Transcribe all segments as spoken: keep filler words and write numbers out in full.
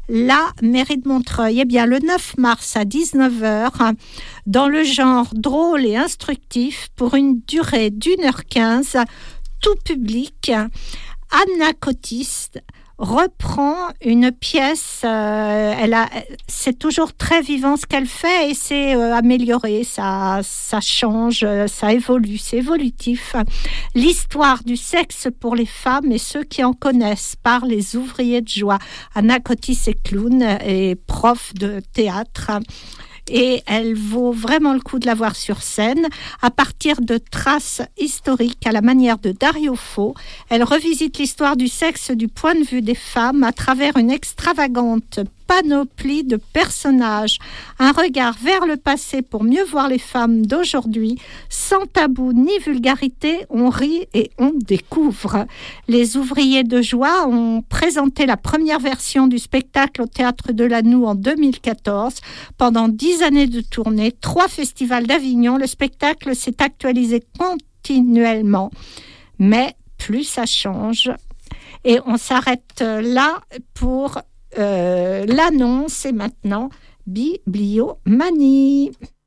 la mairie de Montreuil. Eh bien, le neuf mars à dix-neuf heures, dans le genre drôle et instructif, pour une durée d'une heure quinze, tout public, Anna Cotis reprend une pièce, euh, elle a, c'est toujours très vivant ce qu'elle fait et c'est euh, amélioré, ça, ça change, ça évolue, c'est évolutif. L'histoire du sexe pour les femmes et ceux qui en connaissent par les ouvriers de joie. Anna Cotis est clown et prof de théâtre. Et elle vaut vraiment le coup de la voir sur scène. À partir de traces historiques à la manière de Dario Fo, elle revisite l'histoire du sexe du point de vue des femmes à travers une extravagante panoplie de personnages. Un regard vers le passé pour mieux voir les femmes d'aujourd'hui. Sans tabou ni vulgarité, on rit et on découvre. Les ouvriers de joie ont présenté la première version du spectacle au Théâtre de Lanoue en deux mille quatorze. Pendant dix années de tournée, trois festivals d'Avignon, le spectacle s'est actualisé continuellement. Mais plus ça change. Et on s'arrête là pour euh, l'annonce. Et maintenant, Bibliomanie.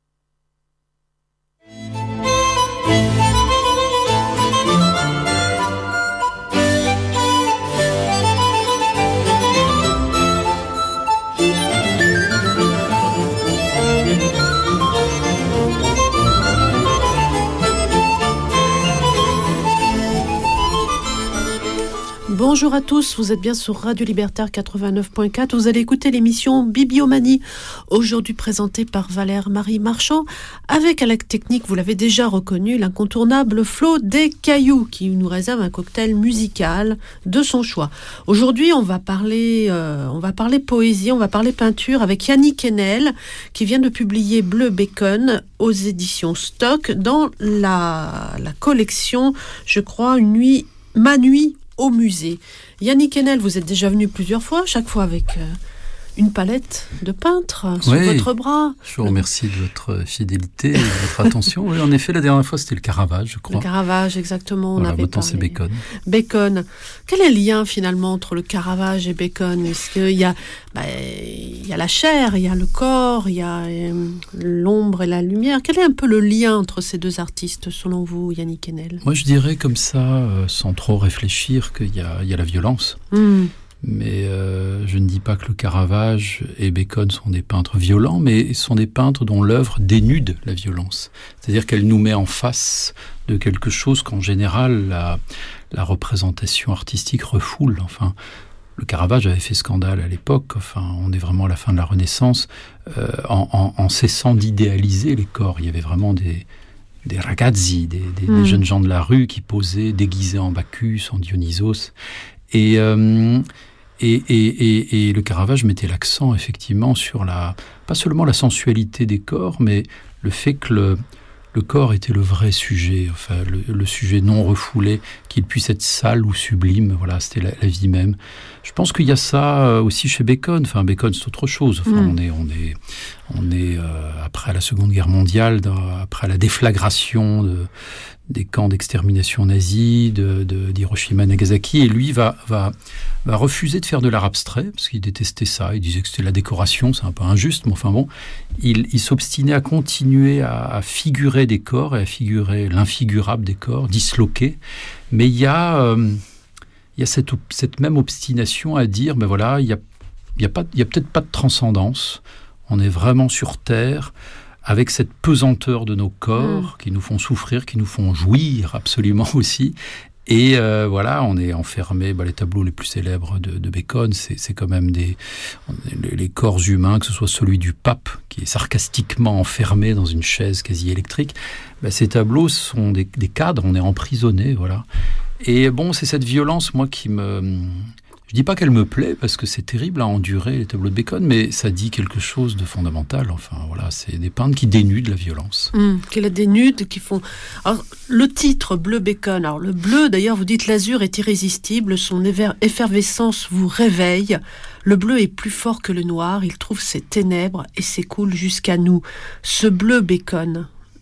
Bonjour à tous, vous êtes bien sur Radio Libertaire quatre-vingt-neuf point quatre. Vous allez écouter l'émission Bibliomanie, aujourd'hui présentée par Valère-Marie Marchand, avec à la technique, vous l'avez déjà reconnu, l'incontournable Flo Descailloux, qui nous réserve un cocktail musical de son choix. Aujourd'hui, on va parler, euh, on va parler poésie, on va parler peinture avec Yannick Enel, qui vient de publier Bleu Bacon aux éditions Stock dans la, la collection, je crois, une nuit, Ma nuit au musée. Yannick Enel, vous êtes déjà venu plusieurs fois, chaque fois avec euh, une palette de peintre sur oui, votre bras. Je vous remercie de votre fidélité et de votre attention. Oui, en effet, la dernière fois, c'était le Caravage, je crois. Le Caravage, exactement. On voilà, avait maintenant, parlé. c'est Bacon. Bacon. Quel est le lien, finalement, entre le Caravage et Bacon ? Est-ce qu'il y a, bah, il y a la chair, il y a le corps, il y a euh, l'ombre et la lumière. Quel est un peu le lien entre ces deux artistes, selon vous, Yannick Enel ? Moi, je dirais comme ça, euh, sans trop réfléchir, qu'il y a, il y a la violence. Mm. Mais euh, je ne dis pas que le Caravage et Bacon sont des peintres violents, mais sont des peintres dont l'œuvre dénude la violence. C'est-à-dire qu'elle nous met en face de quelque chose qu'en général, la, la représentation artistique refoule. Enfin, le Caravage avait fait scandale à l'époque, enfin, on est vraiment à la fin de la Renaissance, euh, en, en, en cessant d'idéaliser les corps. Il y avait vraiment des... des ragazzi, des, des, mmh. des jeunes gens de la rue qui posaient déguisés en Bacchus, en Dionysos. Et, euh, et, et, et, et le Caravage mettait l'accent effectivement sur la, pas seulement la sensualité des corps, mais le fait que le, le corps était le vrai sujet, enfin le, le sujet non refoulé, qu'il puisse être sale ou sublime, voilà, c'était la, la vie même. Je pense qu'il y a ça aussi chez Bacon. Enfin, Bacon, c'est autre chose. Enfin, mmh. on est, on est, on est euh, après la Seconde Guerre mondiale, dans, après la déflagration de, des camps d'extermination nazis, de, de, d'Hiroshima et Nagasaki, et lui va, va, va refuser de faire de l'art abstrait, parce qu'il détestait ça, il disait que c'était la décoration, c'est un peu injuste, mais enfin bon, il, il s'obstinait à continuer à, à figurer des corps, et à figurer l'infigurable des corps, disloqués, mais il y a... Euh, il y a cette, cette même obstination à dire, ben voilà, il y a, il y a, pas, il y a peut-être pas de transcendance, on est vraiment sur Terre, avec cette pesanteur de nos corps, mmh. qui nous font souffrir, qui nous font jouir absolument aussi, et euh, voilà, on est enfermé, ben, les tableaux les plus célèbres de, de Bacon, c'est, c'est quand même des, les, les corps humains, que ce soit celui du pape, qui est sarcastiquement enfermé dans une chaise quasi électrique, ben, ces tableaux sont des, des cadres, on est emprisonné, voilà. Et bon, c'est cette violence, moi, qui me... Je dis pas qu'elle me plaît, parce que c'est terrible à endurer, les tableaux de Bacon, mais ça dit quelque chose de fondamental. Enfin, voilà, c'est des peintres qui dénudent la violence. Mmh, qui la dénudent, qui font... Alors, le titre, Bleu Bacon, alors le bleu, d'ailleurs, vous dites l'azur est irrésistible, son effervescence vous réveille. Le bleu est plus fort que le noir, il trouve ses ténèbres et s'écoule jusqu'à nous. Ce bleu Bacon...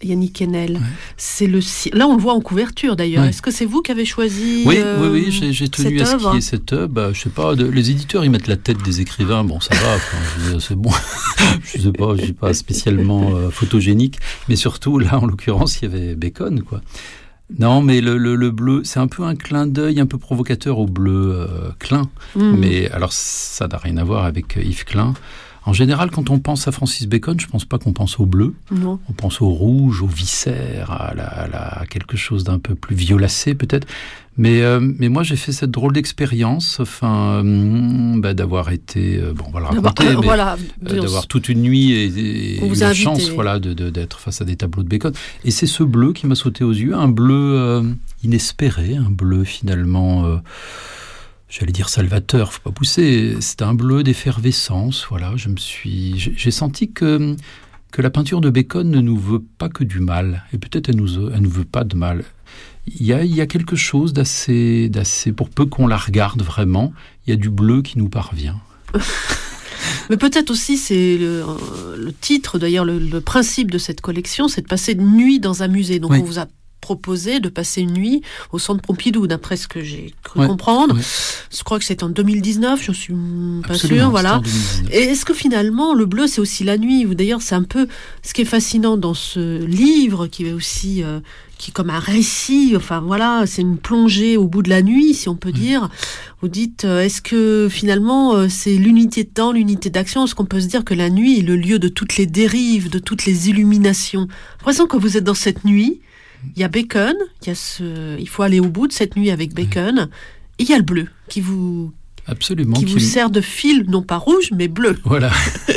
Yannick Enel. Ouais. C'est le là on le voit en couverture d'ailleurs. Ouais. Est-ce que c'est vous qui avez choisi Oui, euh, oui, oui, j'ai, j'ai tenu à ce qu'il y ait cette œuvre. Bah, je sais pas, de, les éditeurs ils mettent la tête des écrivains, bon ça va, enfin, je veux dire, c'est bon. Je sais pas, je suis pas spécialement euh, photogénique, mais surtout là en l'occurrence il y avait Bacon, quoi. Non, mais le, le, le bleu, c'est un peu un clin d'œil un peu provocateur au bleu euh, Klein. Mmh. Mais alors, ça n'a rien à voir avec Yves Klein. En général, quand on pense à Francis Bacon, je ne pense pas qu'on pense au bleu. Non. On pense au rouge, au viscère, à, la, à, la, à quelque chose d'un peu plus violacé peut-être. Mais, euh, mais moi, j'ai fait cette drôle d'expérience, enfin, euh, bah, d'avoir été, euh, bon, on va le raconter, euh, mais, voilà, euh, d'avoir toute une nuit et, et eu la chance, voilà, de, de, d'être face à des tableaux de Bacon. Et c'est ce bleu qui m'a sauté aux yeux, un bleu euh, inespéré, un bleu finalement, euh, j'allais dire salvateur, faut pas pousser. C'est un bleu d'effervescence, voilà. Je me suis, j'ai, j'ai senti que que la peinture de Bacon ne nous veut pas que du mal, et peut-être elle nous, elle nous veut pas de mal. Il y a, il y a quelque chose d'assez, d'assez, pour peu qu'on la regarde vraiment, il y a du bleu qui nous parvient. Mais peut-être aussi, c'est le, le titre, d'ailleurs, le, le principe de cette collection, c'est de passer une nuit dans un musée. Donc, oui. On vous a proposé de passer une nuit au Centre Pompidou, d'après ce que j'ai cru ouais, comprendre. Ouais. Je crois que c'est en deux mille dix-neuf, je ne suis pas Absolument, sûre. Voilà. Et est-ce que finalement, le bleu, c'est aussi la nuit? D'ailleurs, c'est un peu ce qui est fascinant dans ce livre, qui est aussi... Euh, qui est comme un récit, enfin voilà, c'est une plongée au bout de la nuit, si on peut mmh. dire. Vous dites, euh, est-ce que finalement, euh, c'est l'unité de temps, l'unité d'action? Est-ce qu'on peut se dire que la nuit est le lieu de toutes les dérives, de toutes les illuminations? J'ai l'impression que vous êtes dans cette nuit, il y a Bacon, il y a ce, il faut aller au bout de cette nuit avec Bacon, mmh. et il y a le bleu qui vous... Absolument. Qui, qui vous sert de fil, non pas rouge, mais bleu. Voilà.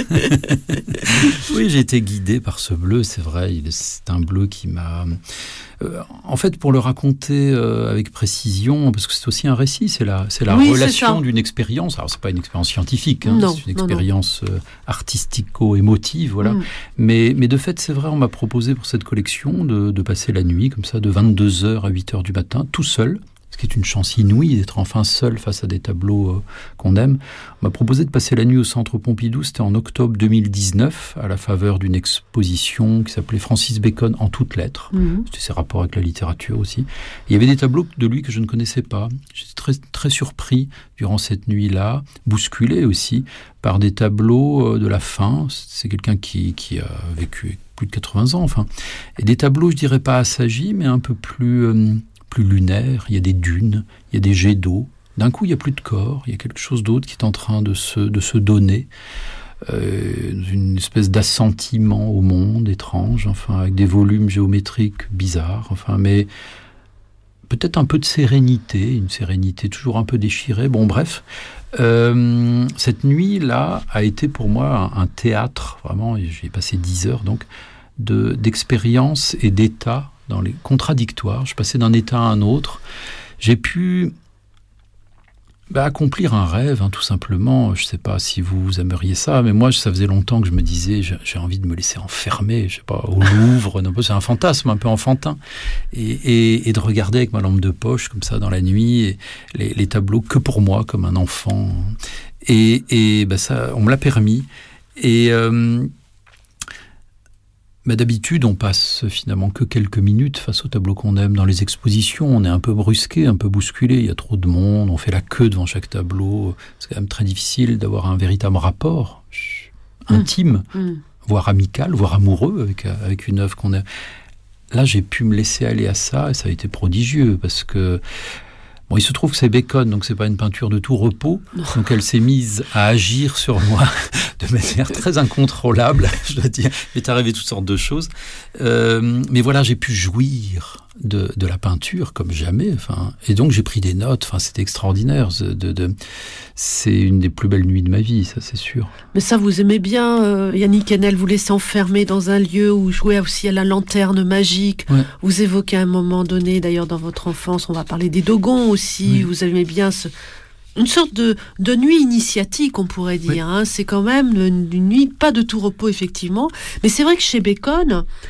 Oui, j'ai été guidé par ce bleu, c'est vrai. C'est un bleu qui m'a... Euh, en fait, pour le raconter euh, avec précision, parce que c'est aussi un récit, c'est la, c'est la oui, relation c'est d'une expérience. Alors, c'est pas une expérience scientifique, hein, non, c'est une expérience non, non. artistico-émotive, voilà. Mm. Mais, mais de fait, c'est vrai, on m'a proposé pour cette collection de, de passer la nuit, comme ça, de vingt-deux heures à huit heures du matin, tout seul. Ce qui est une chance inouïe d'être enfin seul face à des tableaux euh, qu'on aime. On m'a proposé de passer la nuit au Centre Pompidou, c'était en octobre deux mille dix-neuf, à la faveur d'une exposition qui s'appelait Francis Bacon en toutes lettres. Mmh. C'était ses rapports avec la littérature aussi. Et il y avait des tableaux de lui que je ne connaissais pas. J'étais très, très surpris durant cette nuit-là, bousculé aussi par des tableaux de la fin. C'est quelqu'un qui, qui a vécu plus de quatre-vingts ans, enfin. Et des tableaux, je dirais pas assagis, mais un peu plus... Euh, plus lunaire, il y a des dunes, il y a des jets d'eau. D'un coup, il n'y a plus de corps, il y a quelque chose d'autre qui est en train de se, de se donner, euh, une espèce d'assentiment au monde étrange, enfin, avec des volumes géométriques bizarres, enfin, mais peut-être un peu de sérénité, une sérénité toujours un peu déchirée, bon, bref. Euh, cette nuit-là a été pour moi un, un théâtre, vraiment, j'ai passé dix heures, donc, de, d'expérience et d'état dans les contradictoires. Je passais d'un état à un autre. J'ai pu bah, accomplir un rêve, hein, tout simplement. Je ne sais pas si vous aimeriez ça, mais moi, ça faisait longtemps que je me disais, j'ai, j'ai envie de me laisser enfermer, je sais pas, au Louvre. Non, c'est un fantasme un peu enfantin. Et, et, et de regarder avec ma lampe de poche, comme ça, dans la nuit, et les, les tableaux que pour moi, comme un enfant. Et, et bah, ça, on me l'a permis. Et... Euh, Mais d'habitude, on passe finalement que quelques minutes face au tableau qu'on aime. Dans les expositions, on est un peu brusqué, un peu bousculé. Il y a trop de monde, on fait la queue devant chaque tableau. C'est quand même très difficile d'avoir un véritable rapport intime, mmh. Mmh. voire amical, voire amoureux avec, avec une œuvre qu'on aime. Là, j'ai pu me laisser aller à ça et ça a été prodigieux parce que bon, il se trouve que c'est Bacon, donc c'est pas une peinture de tout repos. Donc elle s'est mise à agir sur moi de manière très incontrôlable, je dois dire. Il m'est arrivé toutes sortes de choses. Euh, mais voilà, j'ai pu jouir de, de la peinture comme jamais. Enfin, et donc j'ai pris des notes. Enfin, c'était extraordinaire. De, de, de, c'est une des plus belles nuits de ma vie, ça c'est sûr. Mais ça, vous aimez bien, euh, Yannick Enel, vous laissez enfermer dans un lieu où jouer aussi à la lanterne magique. Ouais. Vous évoquez à un moment donné, d'ailleurs dans votre enfance, on va parler des Dogons aussi. Oui. Vous aimez bien ce... une sorte de, de nuit initiatique, on pourrait dire. Oui. Hein. C'est quand même une, une nuit, pas de tout repos, effectivement. Mais c'est vrai que chez Bacon,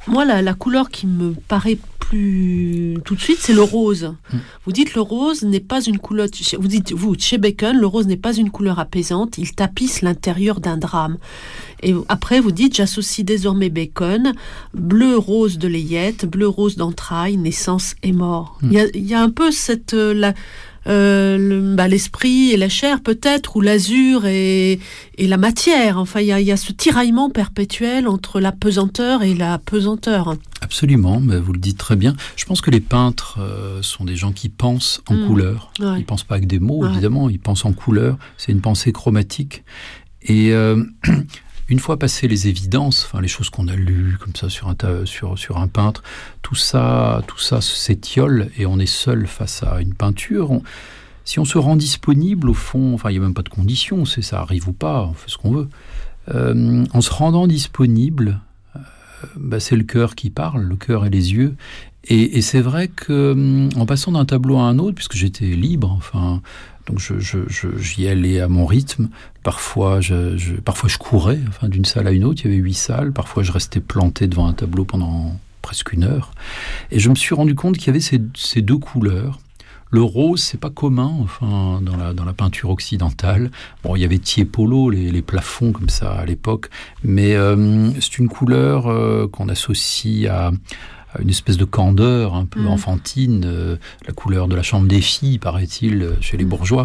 moi, la, la couleur qui me paraît plus tout de suite, c'est le rose. Mmh. Vous dites le rose n'est pas une couleur... Vous dites, vous, chez Bacon, le rose n'est pas une couleur apaisante, il tapisse l'intérieur d'un drame. Et après, vous dites, j'associe désormais Bacon, bleu rose de layette, bleu rose d'entrailles, naissance et mort. Mmh. Il y a, il y a un peu cette... Euh, la, Euh, le, bah, l'esprit et la chair peut-être, ou l'azur et, et la matière. Enfin, il y a, y a ce tiraillement perpétuel entre la pesanteur et la pesanteur. Absolument, mais vous le dites très bien. Je pense que les peintres euh, sont des gens qui pensent en mmh. couleur. Ouais. Ils ne pensent pas avec des mots, ouais. évidemment, ils pensent en couleur. C'est une pensée chromatique. Et... Euh, Une fois passées les évidences, enfin les choses qu'on a lues comme ça sur un, ta- sur, sur un peintre, tout ça, tout ça s'étiole et on est seul face à une peinture. On, si on se rend disponible, au fond, enfin il n'y a même pas de condition, c'est ça arrive ou pas, on fait ce qu'on veut. Euh, en se rendant disponible, euh, bah, c'est le cœur qui parle, le cœur et les yeux. Et, et c'est vrai que en passant d'un tableau à un autre, puisque j'étais libre, enfin. Donc je, je, je, j'y allais à mon rythme. Parfois je, je, parfois je courais enfin, d'une salle à une autre. Il y avait huit salles. Parfois je restais planté devant un tableau pendant presque une heure. Et je me suis rendu compte qu'il y avait ces, ces deux couleurs. Le rose, c'est pas commun enfin, dans, la, dans la peinture occidentale. Bon, il y avait Tiepolo, les, les plafonds comme ça à l'époque. Mais euh, c'est une couleur euh, qu'on associe à... une espèce de candeur un peu mmh. enfantine, euh, la couleur de la chambre des filles, paraît-il, chez les bourgeois.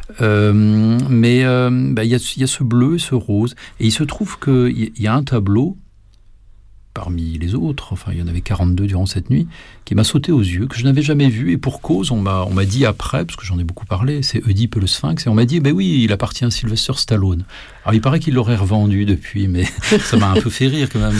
Euh, mais il euh, bah, y, y a ce bleu, ce rose, et il se trouve qu'il y, y a un tableau, parmi les autres, enfin il y en avait quarante-deux durant cette nuit, qui m'a sauté aux yeux, que je n'avais jamais vu, et pour cause, on m'a, on m'a dit après, parce que j'en ai beaucoup parlé, c'est Oedipe et le Sphinx, et on m'a dit, ben oui, il appartient à Sylvester Stallone. Alors il paraît qu'il l'aurait revendu depuis, mais ça m'a un peu fait rire quand même.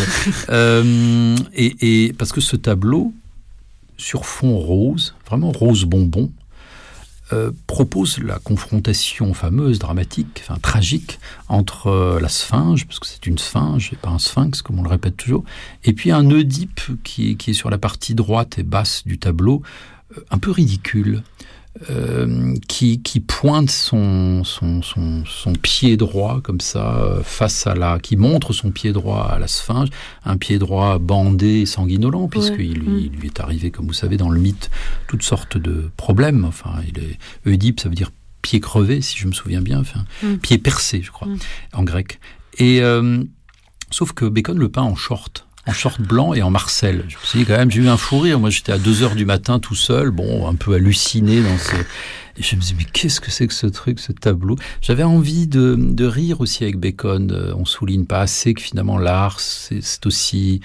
Euh, et, et parce que ce tableau, sur fond rose, vraiment rose bonbon, Euh, propose la confrontation fameuse, dramatique, enfin tragique, entre euh, la sphinge, parce que c'est une sphinge et pas un sphinx, comme on le répète toujours, et puis un Oedipe qui, qui est sur la partie droite et basse du tableau, euh, un peu ridicule, euh, qui, qui pointe son, son, son, son pied droit, comme ça, face à la... qui montre son pied droit à la sphinge, un pied droit bandé et sanguinolent, puisqu'il ouais. lui, lui est arrivé, comme vous savez, dans le mythe, toutes sortes de problèmes. Enfin, il est... Oedipe, ça veut dire pied crevé, si je me souviens bien, enfin, mm. pied percé, je crois, mm. en grec. Et, euh, sauf que Bacon le peint en short. En short blanc et en marcel. Je me suis dit quand même, j'ai eu un fou rire. Moi, j'étais à deux heures du matin tout seul, bon, un peu halluciné dans ce... Et je me suis dit, mais qu'est-ce que c'est que ce truc, ce tableau ? J'avais envie de, de rire aussi avec Bacon. On souligne pas assez que finalement l'art, c'est, c'est aussi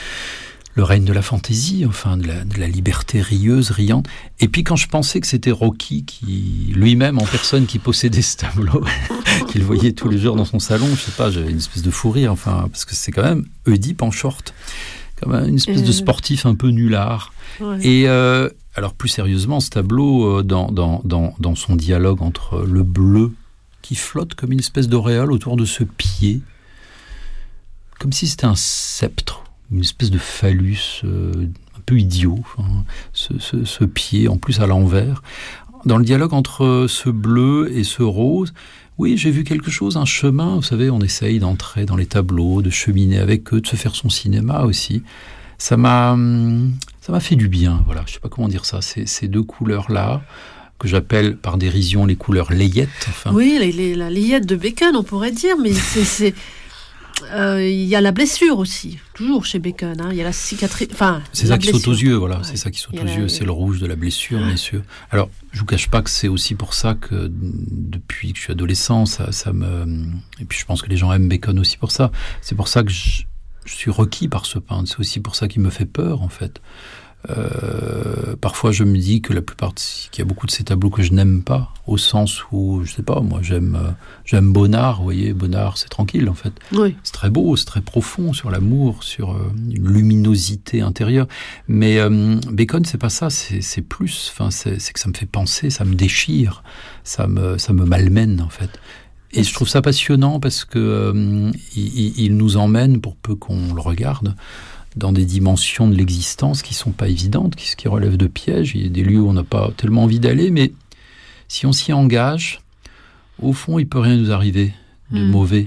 le règne de la fantaisie, enfin de la, de la liberté rieuse, riante. Et puis quand je pensais que c'était Rocky, qui lui-même en personne, qui possédait ce tableau, qu'il voyait tous les jours dans son salon, je sais pas, j'avais une espèce de fou rire, enfin, parce que c'est quand même Oedipe en short, comme une espèce euh... de sportif un peu nulard. Ouais. Et euh, alors plus sérieusement, ce tableau, dans, dans, dans, dans son dialogue entre le bleu qui flotte comme une espèce d'auréole autour de ce pied, comme si c'était un sceptre, une espèce de phallus euh, un peu idiot, enfin, ce, ce, ce pied en plus à l'envers. Dans le dialogue entre ce bleu et ce rose, oui, j'ai vu quelque chose, un chemin. Vous savez, on essaye d'entrer dans les tableaux, de cheminer avec eux, de se faire son cinéma aussi. Ça m'a, ça m'a fait du bien. Voilà, je ne sais pas comment dire ça. Ces, ces deux couleurs-là, que j'appelle par dérision les couleurs layettes. Enfin. Oui, les, les, la layette de Bacon, on pourrait dire, mais c'est... c'est... Il euh, y a la blessure aussi, toujours chez Bacon. Hein. Il y a la cicatrice. Enfin, c'est ça qui blessure. saute aux yeux, voilà. Ouais. C'est ça qui saute aux la... yeux. C'est le rouge de la blessure, bien sûr. Alors, je vous cache pas que c'est aussi pour ça que depuis que je suis adolescent, ça, ça me. Et puis, je pense que les gens aiment Bacon aussi pour ça. C'est pour ça que je, je suis requis par ce peintre. C'est aussi pour ça qu'il me fait peur, en fait. Euh, parfois je me dis que la plupart de, qu'il y a beaucoup de ces tableaux que je n'aime pas, au sens où je sais pas, moi j'aime euh, j'aime Bonnard, vous voyez, Bonnard c'est tranquille en fait, oui. C'est très beau, c'est très profond sur l'amour, sur euh, une luminosité intérieure, mais euh, Bacon c'est pas ça, c'est, c'est plus, enfin c'est, c'est que ça me fait penser, ça me déchire, ça me ça me malmène en fait. Et je trouve ça passionnant parce que euh, il, il nous emmène, pour peu qu'on le regarde, dans des dimensions de l'existence qui ne sont pas évidentes, qui, qui relèvent de pièges. Il y a des lieux où on n'a pas tellement envie d'aller, mais si on s'y engage, au fond, il ne peut rien nous arriver de mmh. mauvais.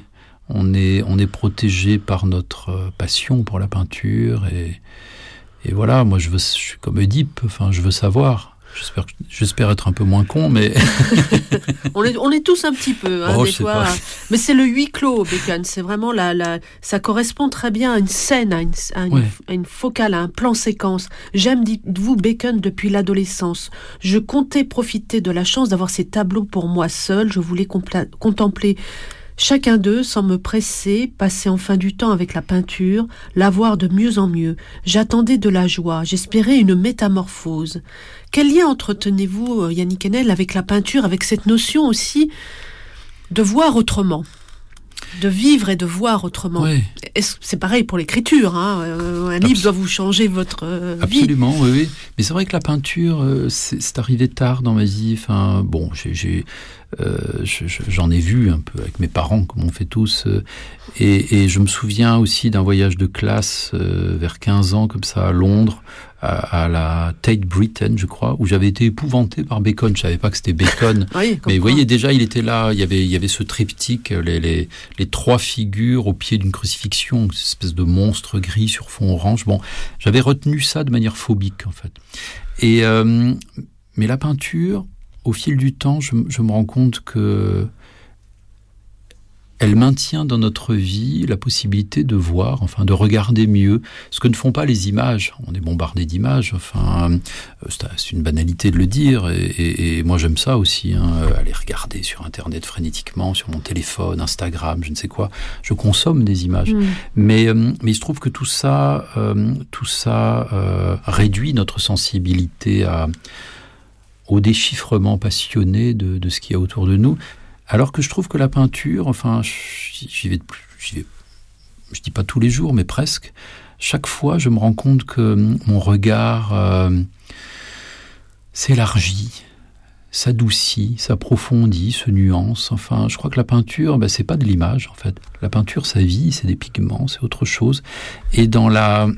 On est, on est protégé par notre passion pour la peinture et, et voilà, moi je veux, je suis comme Oedipe, enfin je veux savoir. J'espère, j'espère être un peu moins con, mais on est, on est tous un petit peu, hein, oh, des fois. Pas. Mais c'est le huis clos, Bacon. C'est vraiment la, la, ça correspond très bien à une scène, à une, à une, ouais. à une focale, à un plan séquence. J'aime, dites-vous, Bacon depuis l'adolescence. Je comptais profiter de la chance d'avoir ces tableaux pour moi seul. Je voulais compla- contempler chacun d'eux sans me presser, passer enfin du temps avec la peinture, la voir de mieux en mieux. J'attendais de la joie, j'espérais une métamorphose. Quel lien entretenez-vous, Yannick Enel, avec la peinture, avec cette notion aussi de voir autrement, de vivre et de voir autrement? Oui. Est-ce, c'est pareil pour l'écriture, hein, un livre Abs- doit vous changer votre euh, Absolument, vie. oui, oui. Mais c'est vrai que la peinture, euh, c'est, c'est arrivé tard dans ma vie. Enfin, bon, j'ai... j'ai... Euh, je, je, j'en ai vu un peu avec mes parents, comme on fait tous, euh, et, et je me souviens aussi d'un voyage de classe euh, vers quinze ans, comme ça, à Londres, à, à la Tate Britain, je crois, où j'avais été épouvanté par Bacon. Je savais pas que c'était Bacon, oui, mais vous voyez, déjà, il était là, il y avait, il y avait ce triptyque, les, les, les trois figures au pied d'une crucifixion, une espèce de monstre gris sur fond orange. Bon, j'avais retenu ça de manière phobique, en fait. Et, euh, mais la peinture, au fil du temps, je, je me rends compte que elle maintient dans notre vie la possibilité de voir, enfin de regarder mieux, ce que ne font pas les images. On est bombardé d'images, enfin c'est une banalité de le dire, et, et, et moi j'aime ça aussi, hein, aller regarder sur Internet frénétiquement, sur mon téléphone, Instagram, je ne sais quoi. Je consomme des images, mmh. mais mais il se trouve que tout ça, euh, tout ça euh, réduit notre sensibilité à au déchiffrement passionné de, de ce qu'il y a autour de nous, alors que je trouve que la peinture, enfin, j'y vais, j'y vais, je dis pas tous les jours, mais presque, chaque fois, je me rends compte que mon regard euh, s'élargit, s'adoucit, s'approfondit, se nuance. Enfin, je crois que la peinture, ben, c'est pas de l'image, en fait. La peinture, ça vit, c'est des pigments, c'est autre chose. Et dans la...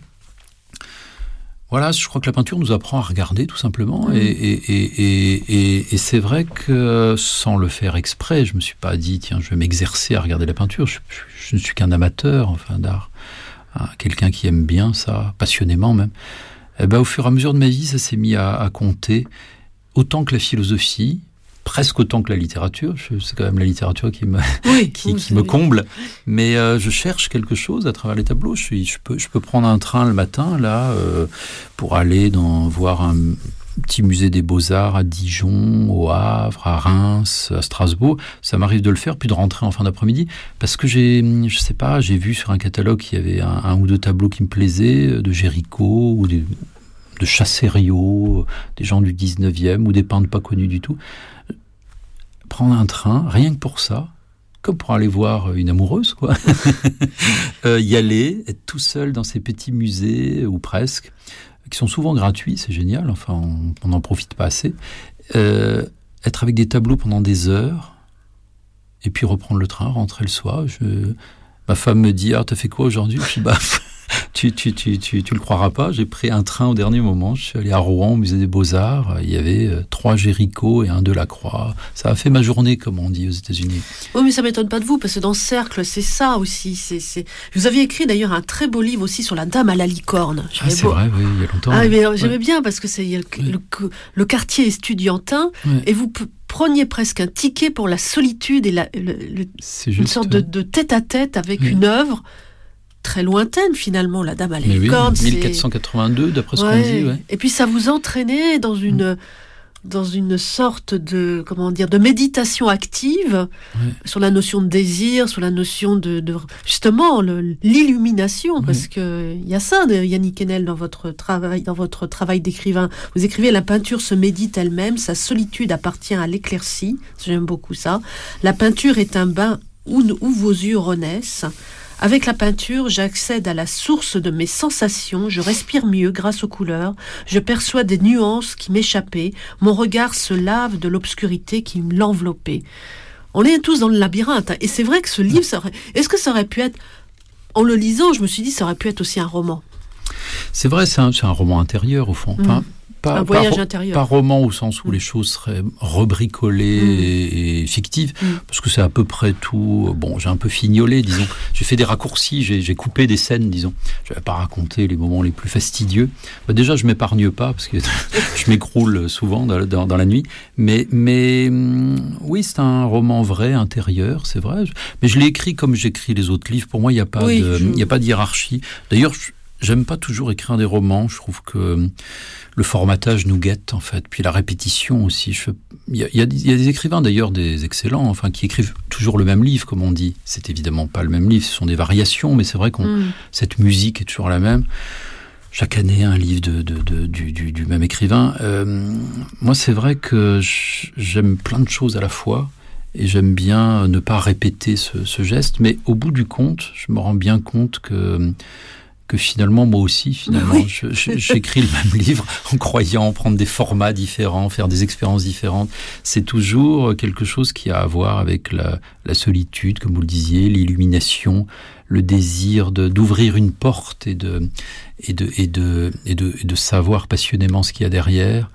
Voilà, je crois que la peinture nous apprend à regarder, tout simplement. Mmh. Et, et, et, et, et c'est vrai que, sans le faire exprès, je me suis pas dit, tiens, je vais m'exercer à regarder la peinture. Je, je, je ne suis qu'un amateur, enfin, d'art. Hein, quelqu'un qui aime bien ça, passionnément même. Et ben, au fur et à mesure de ma vie, ça s'est mis à, à compter. Autant que la philosophie, presque autant que la littérature. Je, c'est quand même la littérature qui me, oui, qui, qui me comble. Mais euh, je cherche quelque chose à travers les tableaux. Je, suis, je, peux, je peux prendre un train le matin, là, euh, pour aller dans, voir un petit musée des Beaux-Arts à Dijon, au Havre, à Reims, à Strasbourg. Ça m'arrive de le faire, puis de rentrer en fin d'après-midi. Parce que j'ai, je sais pas, j'ai vu sur un catalogue qu'il y avait un, un ou deux tableaux qui me plaisaient, de Géricault, ou des, de Chassériau, des gens du dix-neuvième, ou des peintres pas connus du tout. Prendre un train, rien que pour ça, comme pour aller voir une amoureuse, quoi. euh, y aller, être tout seul dans ces petits musées, ou presque, qui sont souvent gratuits, c'est génial, enfin, on n'en profite pas assez. Euh, être avec des tableaux pendant des heures, et puis reprendre le train, rentrer le soir. Je... Ma femme me dit « Ah, t'as fait quoi aujourd'hui ?» Je dis « Bah, tu, tu, tu, tu, tu le croiras pas, j'ai pris un train au dernier moment, je suis allé à Rouen, au musée des Beaux-Arts, il y avait euh, trois Géricault et un Delacroix. Ça a fait ma journée, comme on dit aux États-Unis. » Oui, mais ça m'étonne pas de vous, parce que dans Cercle, c'est ça aussi. C'est, c'est... Vous aviez écrit d'ailleurs un très beau livre aussi sur la Dame à la licorne. Ah, c'est beau... vrai, oui, il y a longtemps. Ah, oui. mais ouais. J'aimais bien, parce que c'est le, oui. le, le quartier estudiantin, ouais. Et vous... preniez presque un ticket pour la solitude et la, le, le, juste, une sorte de, de tête-à-tête avec oui. une œuvre très lointaine, finalement, la Dame à la licorne. Oui, mille quatre cent quatre-vingt-deux, d'après ce ouais. qu'on dit. Ouais. Et puis ça vous entraînait dans une, mmh. dans une sorte de, comment dire, de méditation active ouais. sur la notion de désir, sur la notion de, de justement, le, l'illumination, ouais. parce qu'il y a ça, de Yannick Enel, dans votre travail, dans votre travail d'écrivain. Vous écrivez « La peinture se médite elle-même, sa solitude appartient à l'éclaircie ». J'aime beaucoup ça. « La peinture est un bain où, où vos yeux renaissent ». Avec la peinture, j'accède à la source de mes sensations, je respire mieux grâce aux couleurs, je perçois des nuances qui m'échappaient, mon regard se lave de l'obscurité qui l'enveloppait. On est tous dans le labyrinthe, hein, et c'est vrai que ce livre, ça aurait, est-ce que ça aurait pu être, en le lisant, je me suis dit, ça aurait pu être aussi un roman. C'est vrai, c'est un, c'est un roman intérieur au fond. Enfin, mmh. pas, un voyage pas, intérieur. Pas roman au sens où mmh. les choses seraient rebricolées mmh. et, et fictives, mmh. parce que c'est à peu près tout. Bon, j'ai un peu fignolé, disons. J'ai fait des raccourcis, j'ai, j'ai coupé des scènes, disons. Je vais pas raconter les moments les plus fastidieux. Bah, déjà, je m'épargne pas parce que je m'écroule souvent dans, dans, dans la nuit. Mais, mais oui, c'est un roman vrai, intérieur, c'est vrai. Mais je l'ai écrit comme j'écris les autres livres. Pour moi, il n'y a pas oui, de, je... il y a pas de hiérarchie. D'ailleurs, je, j'aime pas toujours écrire des romans. Je trouve que le formatage nous guette, en fait. Puis la répétition aussi. Je... Il, y a, il, y a, il y a des écrivains, d'ailleurs, des excellents, enfin, qui écrivent toujours le même livre, comme on dit. C'est évidemment pas le même livre, ce sont des variations, mais c'est vrai que mm. cette musique est toujours la même. Chaque année, un livre de, de, de, du, du, du même écrivain. Euh, moi, c'est vrai que j'aime plein de choses à la fois. Et j'aime bien ne pas répéter ce, ce geste. Mais au bout du compte, je me rends bien compte que... que finalement, moi aussi, finalement, oui. je, je, j'écris le même livre en croyant prendre des formats différents, faire des expériences différentes. C'est toujours quelque chose qui a à voir avec la, la solitude, comme vous le disiez, l'illumination, le désir de, d'ouvrir une porte et de, et, de, et, de, et, de, et de savoir passionnément ce qu'il y a derrière.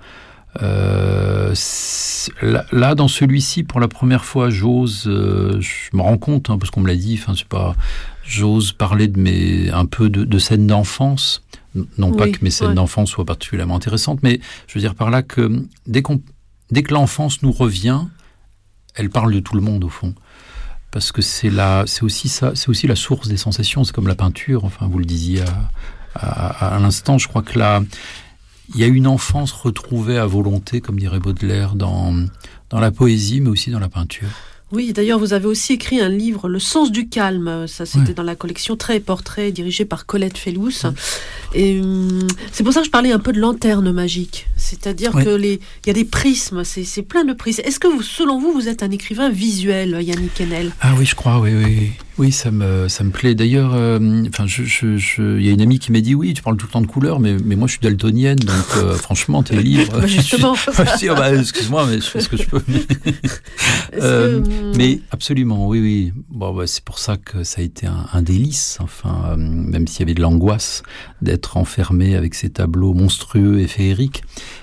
Euh, là, là, dans celui-ci, pour la première fois, j'ose, euh, je me rends compte, hein, parce qu'on me l'a dit, enfin, c'est pas... J'ose parler de mes, un peu de, de scènes d'enfance. Non pas oui, que mes scènes ouais. d'enfance soient particulièrement intéressantes, mais je veux dire par là que dès, qu'on, dès que l'enfance nous revient, elle parle de tout le monde au fond. Parce que c'est, la, c'est, aussi, ça, c'est aussi la source des sensations. C'est comme la peinture, enfin vous le disiez à, à, à l'instant. Je crois que là, il y a une enfance retrouvée à volonté, comme dirait Baudelaire, dans, dans la poésie, mais aussi dans la peinture. Oui, d'ailleurs, vous avez aussi écrit un livre, Le sens du calme. Ça, c'était ouais. dans la collection Traits et portraits, dirigée par Colette Fellous. Ouais. Et hum, c'est pour ça que je parlais un peu de lanterne magique. C'est-à-dire ouais. que les, il y a des prismes, c'est, c'est plein de prismes. Est-ce que, vous, selon vous, vous êtes un écrivain visuel, Yannick Enel ? Ah oui, je crois, oui, oui. Oui, ça me, ça me plaît. D'ailleurs, euh, enfin, je, je, je, il y a une amie qui m'a dit, oui, tu parles tout le temps de couleurs, mais, mais moi, je suis daltonienne, donc euh, franchement, tes livres... bah justement. je, je dis, oh, bah, excuse-moi, mais je fais ce que je peux. euh, que... Mais absolument, oui, oui. Bon, bah, c'est pour ça que ça a été un, un délice, enfin, euh, même s'il y avait de l'angoisse d'être enfermé avec ces tableaux monstrueux et féeriques.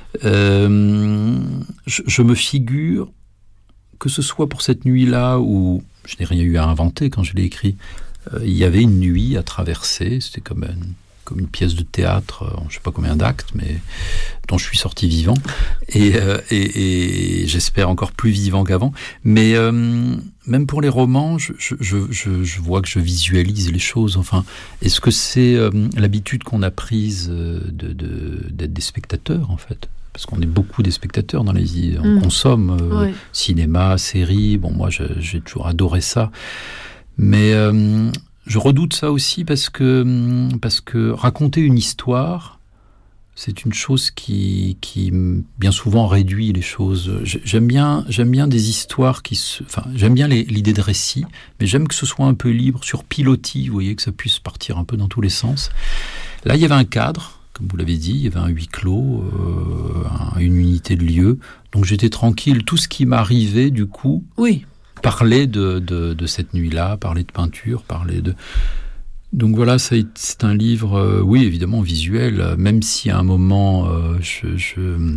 Euh, je, je me figure que ce soit pour cette nuit-là où je n'ai rien eu à inventer quand je l'ai écrit, euh, il y avait une nuit à traverser, c'était comme une, comme une pièce de théâtre, euh, je ne sais pas combien d'actes, mais dont je suis sorti vivant, et, euh, et, et j'espère encore plus vivant qu'avant. Mais euh, même pour les romans, je, je, je, je vois que je visualise les choses. Enfin, est-ce que c'est euh, l'habitude qu'on a prise de, de, d'être des spectateurs, en fait ? Parce qu'on est beaucoup des spectateurs dans les vie, on mmh. consomme euh, oui. cinéma, séries. Bon, moi, je, j'ai toujours adoré ça, mais euh, je redoute ça aussi parce que parce que raconter une histoire, c'est une chose qui qui bien souvent réduit les choses. J'aime bien j'aime bien des histoires qui se, enfin j'aime bien les, l'idée de récit, mais j'aime que ce soit un peu libre, sur pilotis, vous voyez, que ça puisse partir un peu dans tous les sens. Là, il y avait un cadre. Comme vous l'avez dit, il y avait un huis clos, euh, une unité de lieu. Donc j'étais tranquille. Tout ce qui m'arrivait, du coup, oui. parlait de, de, de cette nuit-là, parlait de peinture, parlait de... Donc voilà, c'est, c'est un livre, euh, oui, évidemment, visuel, même si à un moment, euh, je, je,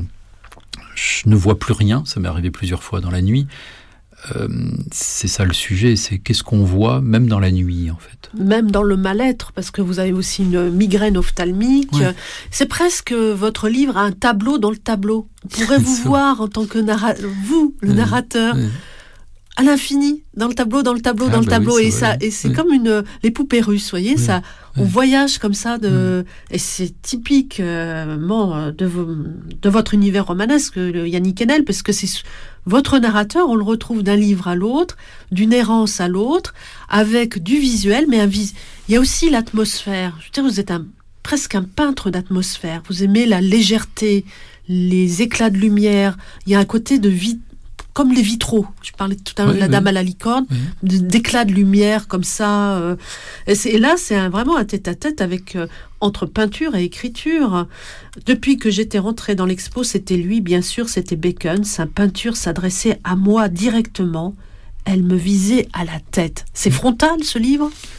je ne vois plus rien. Ça m'est arrivé plusieurs fois dans la nuit. Euh, c'est ça le sujet, c'est qu'est-ce qu'on voit même dans la nuit, en fait. Même dans le mal-être, parce que vous avez aussi une migraine ophtalmique. Ouais. C'est presque votre livre un tableau dans le tableau. Pourrez-vous voir en tant que narra- vous, le ouais. narrateur, ouais. à l'infini, dans le tableau, dans le tableau, ah dans bah le tableau, oui, et ça, et c'est oui. comme une les poupées russes, vous voyez, oui. ça, on oui. voyage comme ça de, oui. et c'est typiquement de, de votre univers romanesque, Yannick Enel, parce que c'est votre narrateur, on le retrouve d'un livre à l'autre, d'une errance à l'autre, avec du visuel, mais un vis- il y a aussi l'atmosphère. Je veux dire, vous êtes un, presque un peintre d'atmosphère. Vous aimez la légèreté, les éclats de lumière. Il y a un côté de vie, comme les vitraux. Je parlais tout à l'heure oui, de la oui. Dame à la licorne, oui. d'éclats de lumière comme ça. Euh, et, c'est, et là, c'est un, vraiment un tête-à-tête avec euh, entre peinture et écriture. Depuis que j'étais rentrée dans l'expo, c'était lui, bien sûr, c'était Bacon. Sa peinture s'adressait à moi directement. Elle me visait à la tête. C'est frontal, ce livre ?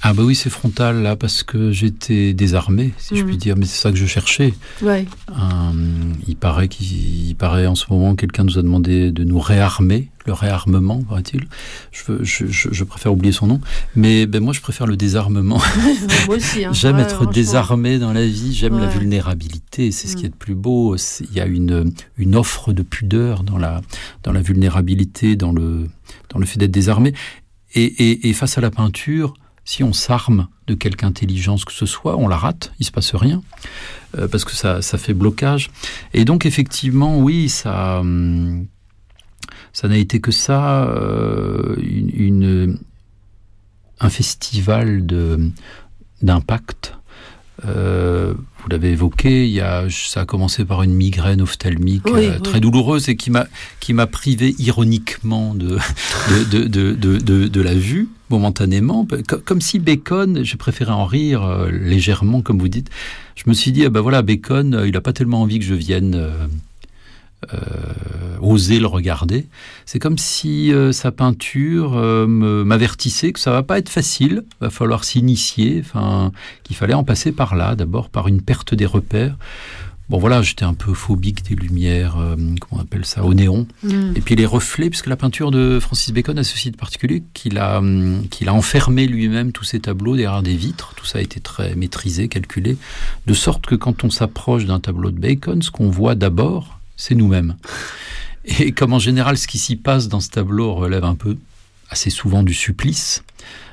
Ah bah oui, c'est frontal là, parce que j'étais désarmé, si mmh. je puis dire, mais c'est ça que je cherchais. Ouais. Euh, il paraît qu'il il paraît en ce moment, quelqu'un nous a demandé de nous réarmer, le réarmement, paraît-il. Je, je, je, je préfère oublier son nom, mais ben moi je préfère le désarmement. Moi aussi. Hein. J'aime ouais, être désarmé dans la vie, j'aime ouais. la vulnérabilité, c'est mmh. ce qui est de plus beau. C'est, il y a une, une offre de pudeur dans la, dans la vulnérabilité, dans le, dans le fait d'être désarmé. Et, et, et face à la peinture, si on s'arme de quelque intelligence que ce soit, on la rate, il se passe rien, euh, parce que ça, ça fait blocage. Et donc effectivement, oui, ça, hum, ça n'a été que ça, euh, une, une, un festival de, d'impact. Euh, vous l'avez évoqué, il y a, ça a commencé par une migraine ophtalmique oui, euh, très oui. douloureuse et qui m'a, qui m'a privé ironiquement de, de, de, de, de, de, de la vue, momentanément. Comme si Bacon, j'ai préféré en rire euh, légèrement, comme vous dites. Je me suis dit, ah ben voilà, Bacon, euh, il n'a pas tellement envie que je vienne euh, euh, oser le regarder. C'est comme si euh, sa peinture euh, me, m'avertissait que ça va pas être facile, va falloir s'initier, enfin, qu'il fallait en passer par là, d'abord par une perte des repères. Bon voilà, j'étais un peu phobique des lumières, euh, comment on appelle ça, au néon. Mm. Et puis les reflets, puisque la peinture de Francis Bacon a ceci de particulier, qu'il a, hum, qu'il a enfermé lui-même tous ses tableaux derrière des vitres. Tout ça a été très maîtrisé, calculé, de sorte que quand on s'approche d'un tableau de Bacon, ce qu'on voit d'abord, c'est nous-mêmes. Et comme en général, ce qui s'y passe dans ce tableau relève un peu, assez souvent, du supplice,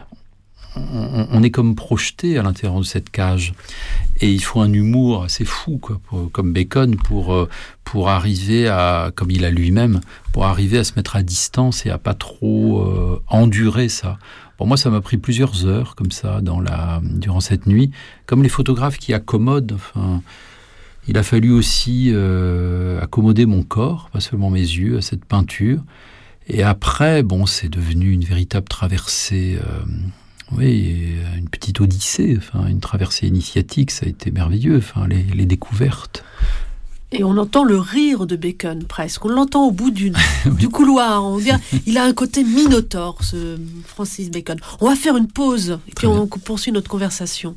on, on est comme projeté à l'intérieur de cette cage. Et il faut un humour assez fou, quoi, pour, comme Bacon, pour, pour arriver à, comme il a lui-même, pour arriver à se mettre à distance et à pas trop euh, endurer ça. Bon, moi, ça m'a pris plusieurs heures, comme ça, dans la, durant cette nuit. Comme les photographes qui accommodent, enfin... Il a fallu aussi euh, accommoder mon corps, pas seulement mes yeux, à cette peinture. Et après, bon, c'est devenu une véritable traversée, euh, oui, une petite odyssée, enfin, une traversée initiatique, ça a été merveilleux, enfin, les, les découvertes. Et on entend le rire de Bacon, presque. On l'entend au bout du, oui. du couloir. On dirait, il a un côté minotaure, ce Francis Bacon. On va faire une pause, et puis on poursuit notre conversation.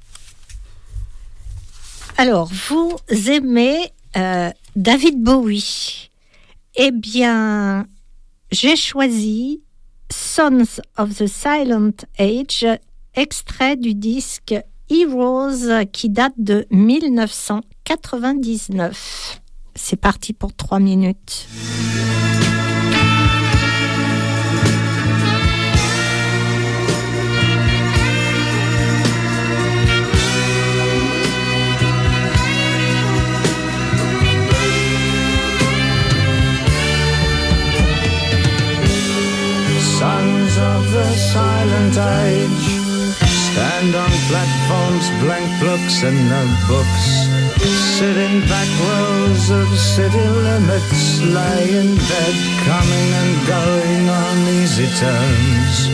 Alors, vous aimez euh, David Bowie. Eh bien, j'ai choisi Sons of the Silent Age, extrait du disque Heroes qui date de dix-neuf cent quatre-vingt-dix-neuf. C'est parti pour trois minutes. Sons of the silent age stand on platforms, blank books and notebooks, sit in back rows of city limits, lie in bed, coming and going on easy terms.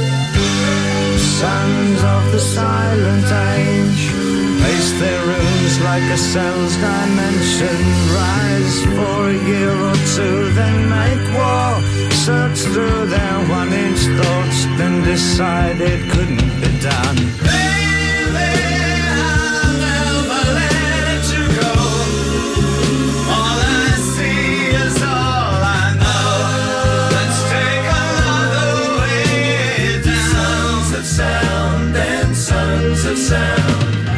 Sons of the silent age pace their rooms like a cell's dimension, rise for a year or two, then make war, search through their one-inch thoughts, then decide it couldn't be done. Baby, I'll never let you go. All I see is all I know. Let's take another way down. Sons of sound and sons of sound.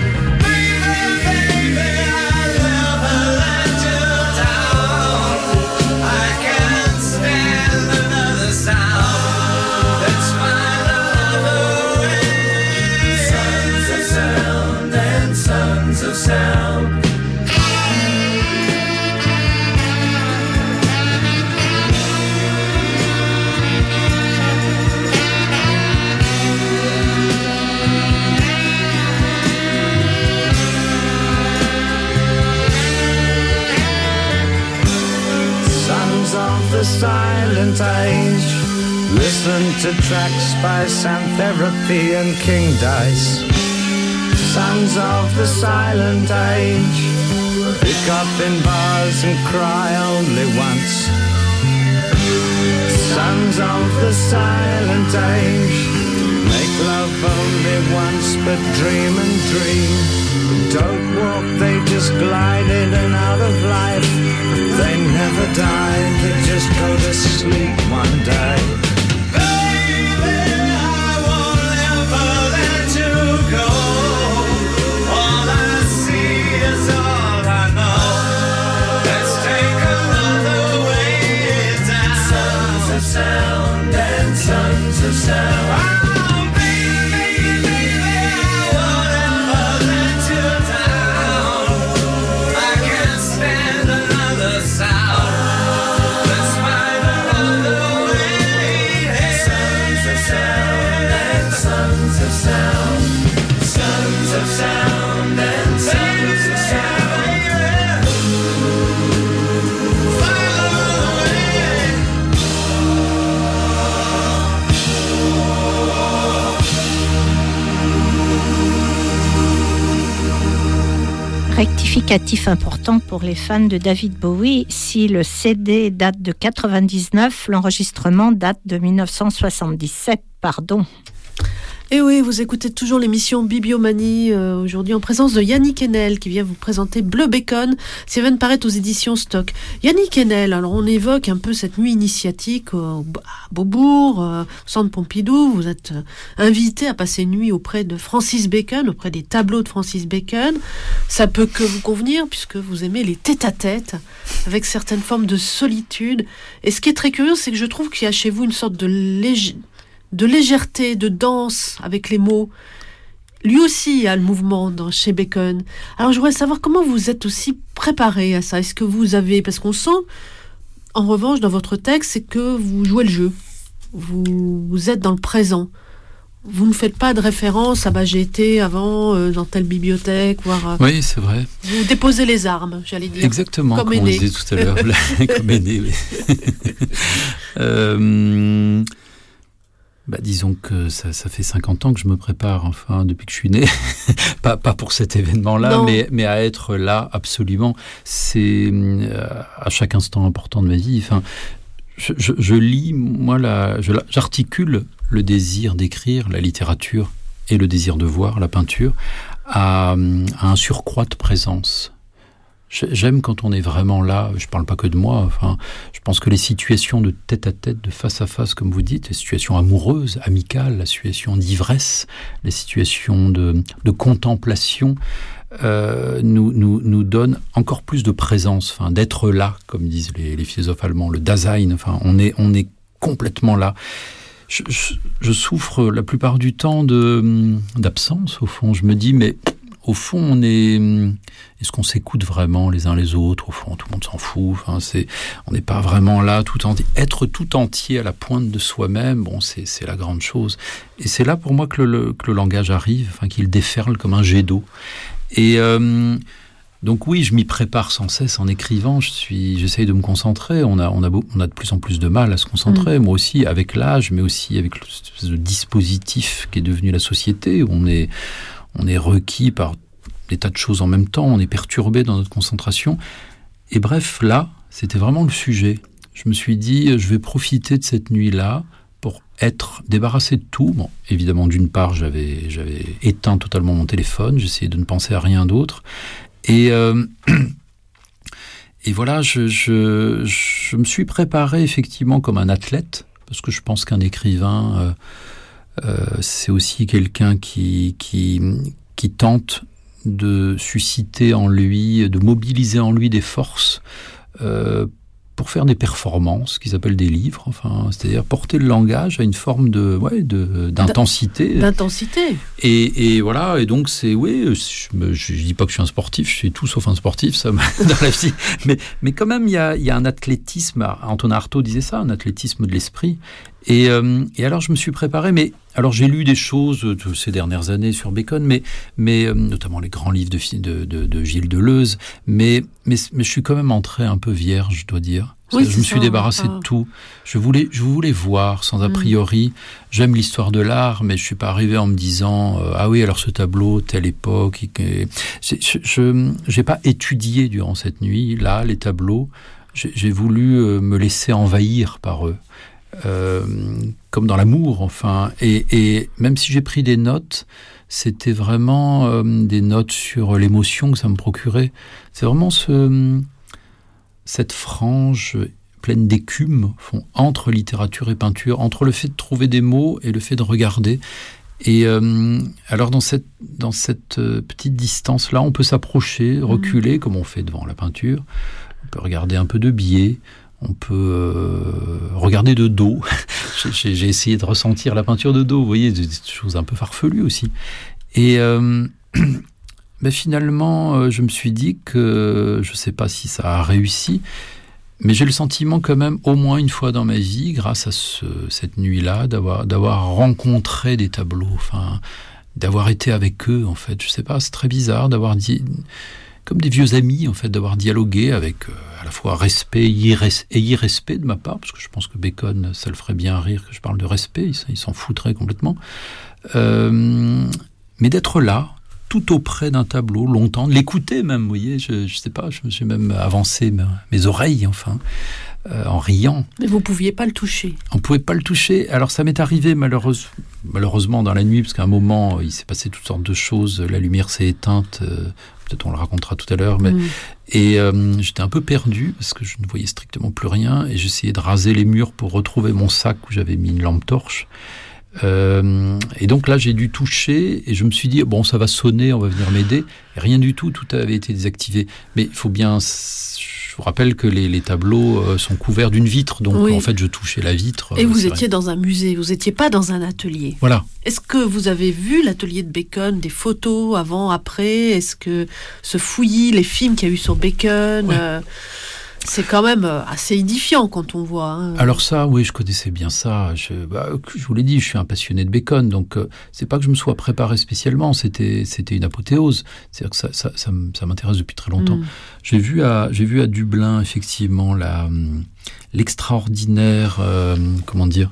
Silent age, listen to tracks by Sam Therapy and King Dice. Sons of the silent age, pick up in bars and cry only once. Sons of the silent age, make love only once. but dream and dream. Don't walk, they just glide in and out of life. They never die, they just go to sleep one day. Baby, I won't ever let you go. All I see is all I know. Let's take another way down. Sons of sound and sons of sound. Oh, baby, baby, I won't ever let you down. I can't stand another sound. Let's find another way. Sons of sound and sons of sound. Sons of sound and sons of sound. Rectificatif important pour les fans de David Bowie, si le C D date de quatre-vingt-dix-neuf, l'enregistrement date de dix-neuf cent soixante-dix-sept, pardon. Et oui, vous écoutez toujours l'émission Bibliomanie, euh, aujourd'hui en présence de Yannick Enel qui vient vous présenter Bleu Bacon, ça vient de paraître aux éditions Stock. Yannick Enel, alors on évoque un peu cette nuit initiatique euh, à Beaubourg, euh, au Centre Pompidou, vous êtes euh, invité à passer une nuit auprès de Francis Bacon, auprès des tableaux de Francis Bacon. Ça peut que vous convenir puisque vous aimez les tête-à-tête avec certaines formes de solitude. Et ce qui est très curieux, c'est que je trouve qu'il y a chez vous une sorte de léger... de légèreté, de danse avec les mots. Lui aussi a le mouvement dans, chez Bacon. Alors je voudrais savoir comment vous êtes aussi préparé à ça. Est-ce que vous avez... Parce qu'on sent, en revanche, dans votre texte, c'est que vous jouez le jeu. Vous, vous êtes dans le présent. Vous ne faites pas de référence à bah, j'ai été avant euh, dans telle bibliothèque, voire... Euh, oui, c'est vrai. Vous déposez les armes, j'allais dire. Exactement, comme, comme on disait tout à l'heure. Comme aîné, oui. euh... Bah, disons que ça, ça fait cinquante ans que je me prépare, enfin, depuis que je suis né. pas, pas pour cet événement-là, mais, mais à être là, absolument. C'est euh, à chaque instant important de ma vie. Enfin, je, je, je lis, moi, la, je, j'articule le désir d'écrire, la littérature, et le désir de voir, la peinture, à, à un surcroît de présence. J'aime quand on est vraiment là, je ne parle pas que de moi, enfin, je pense que les situations de tête-à-tête, de face-à-face, comme vous dites, les situations amoureuses, amicales, la situation d'ivresse, les situations de, de contemplation, euh, nous, nous, nous donnent encore plus de présence, enfin, d'être là, comme disent les, les philosophes allemands, le Dasein, enfin, on est, on est complètement là. Je, je, je souffre la plupart du temps de, d'absence, au fond. Je me dis, mais... Au fond, on est. Est-ce qu'on s'écoute vraiment les uns les autres ? Au fond, tout le monde s'en fout. Enfin, c'est. On n'est pas vraiment là, tout entier. Être tout entier à la pointe de soi-même, bon, c'est, c'est la grande chose. Et c'est là pour moi que le, que le langage arrive, enfin, qu'il déferle comme un jet d'eau. Et euh, donc oui, je m'y prépare sans cesse en écrivant. Je suis, j'essaye de me concentrer. On a, on a, on a de plus en plus de mal à se concentrer. Mmh. Moi aussi, avec l'âge, mais aussi avec le dispositif qui est devenu la société. Où on est On est requis par des tas de choses en même temps, on est perturbé dans notre concentration. Et bref, là, c'était vraiment le sujet. Je me suis dit, je vais profiter de cette nuit-là pour être débarrassé de tout. Bon, évidemment, d'une part, j'avais, j'avais éteint totalement mon téléphone, j'essayais de ne penser à rien d'autre. Et, euh, et voilà, je, je, je me suis préparé effectivement comme un athlète, parce que je pense qu'un écrivain... Euh, Euh, c'est aussi quelqu'un qui, qui, qui tente de susciter en lui, de mobiliser en lui des forces euh, pour faire des performances, qu'ils appellent des livres, enfin, c'est-à-dire porter le langage à une forme de, ouais, de, d'intensité. D'intensité. Et, et voilà, et donc c'est, oui, je ne dis pas que je suis un sportif, je suis tout sauf un sportif, ça, dans la vie, mais, mais quand même, il y a, y a un athlétisme, Antonin Artaud disait ça, un athlétisme de l'esprit. Et, euh, et alors je me suis préparé, mais alors j'ai lu des choses de ces dernières années sur Bacon, mais, mais euh, notamment les grands livres de, de, de, de Gilles Deleuze, mais, mais, mais je suis quand même entré un peu vierge, je dois dire. Oui, je me suis ça, débarrassé ah. de tout. Je voulais, je voulais voir sans a priori. Mmh. J'aime l'histoire de l'art, mais je suis pas arrivé en me disant euh, ah oui alors ce tableau telle époque. Et, je, je j'ai pas étudié durant cette nuit là les tableaux. J'ai, j'ai voulu euh, me laisser envahir par eux. euh, comme dans l'amour, enfin. Et, et même si j'ai pris des notes, c'était vraiment euh, des notes sur l'émotion que ça me procurait. C'est vraiment ce, cette frange pleine d'écume entre littérature et peinture, entre le fait de trouver des mots et le fait de regarder. Et euh, alors dans cette, dans cette euh, petite distance-là, on peut s'approcher, reculer, mmh. comme on fait devant la peinture. On peut regarder un peu de biais, on peut euh, regarder de dos. j'ai, j'ai essayé de ressentir la peinture de dos, vous voyez, des, des choses un peu farfelues aussi. Et euh, ben finalement, euh, je me suis dit que, je ne sais pas si ça a réussi, mais j'ai le sentiment quand même, au moins une fois dans ma vie, grâce à ce, cette nuit-là, d'avoir, d'avoir rencontré des tableaux, enfin, d'avoir été avec eux, en fait. Je sais pas, c'est très bizarre d'avoir dit, comme des vieux amis, en fait, d'avoir dialogué avec euh, à la fois respect et irrespect de ma part, parce que je pense que Bacon, ça le ferait bien rire que je parle de respect, il, il s'en foutrait complètement. Euh, mais d'être là, tout auprès d'un tableau, longtemps, de l'écouter même, vous voyez, je, je sais pas, je me suis même avancé mes, mes oreilles, enfin, euh, en riant. Mais vous pouviez pas le toucher. On pouvait pas le toucher. Alors ça m'est arrivé malheureuse, malheureusement dans la nuit, parce qu'à un moment, il s'est passé toutes sortes de choses, la lumière s'est éteinte, euh, peut-être on le racontera tout à l'heure, mais... Mm. Et euh, j'étais un peu perdu, parce que je ne voyais strictement plus rien, et j'essayais de raser les murs pour retrouver mon sac où j'avais mis une lampe torche. Euh, et donc là j'ai dû toucher et je me suis dit bon ça va sonner, on va venir m'aider, et rien du tout, tout avait été désactivé. Mais il faut bien, je vous rappelle que les, les tableaux euh, sont couverts d'une vitre, donc oui. en fait je touchais la vitre. Et euh, vous étiez vrai. Dans un musée, vous n'étiez pas dans un atelier. Voilà. Est-ce que vous avez vu l'atelier de Bacon, des photos avant, après? Est-ce que ce fouillis, les films qu'il y a eu sur Bacon, ouais. euh, c'est quand même assez édifiant quand on voit. Hein. Alors ça, oui, je connaissais bien ça. Je, bah, je vous l'ai dit, je suis un passionné de Bacon, donc euh, c'est pas que je me sois préparé spécialement. C'était, c'était une apothéose. C'est-à-dire que ça, ça, ça, ça m'intéresse depuis très longtemps. Mm. J'ai vu à, j'ai vu à Dublin effectivement la, l'extraordinaire, euh, comment dire,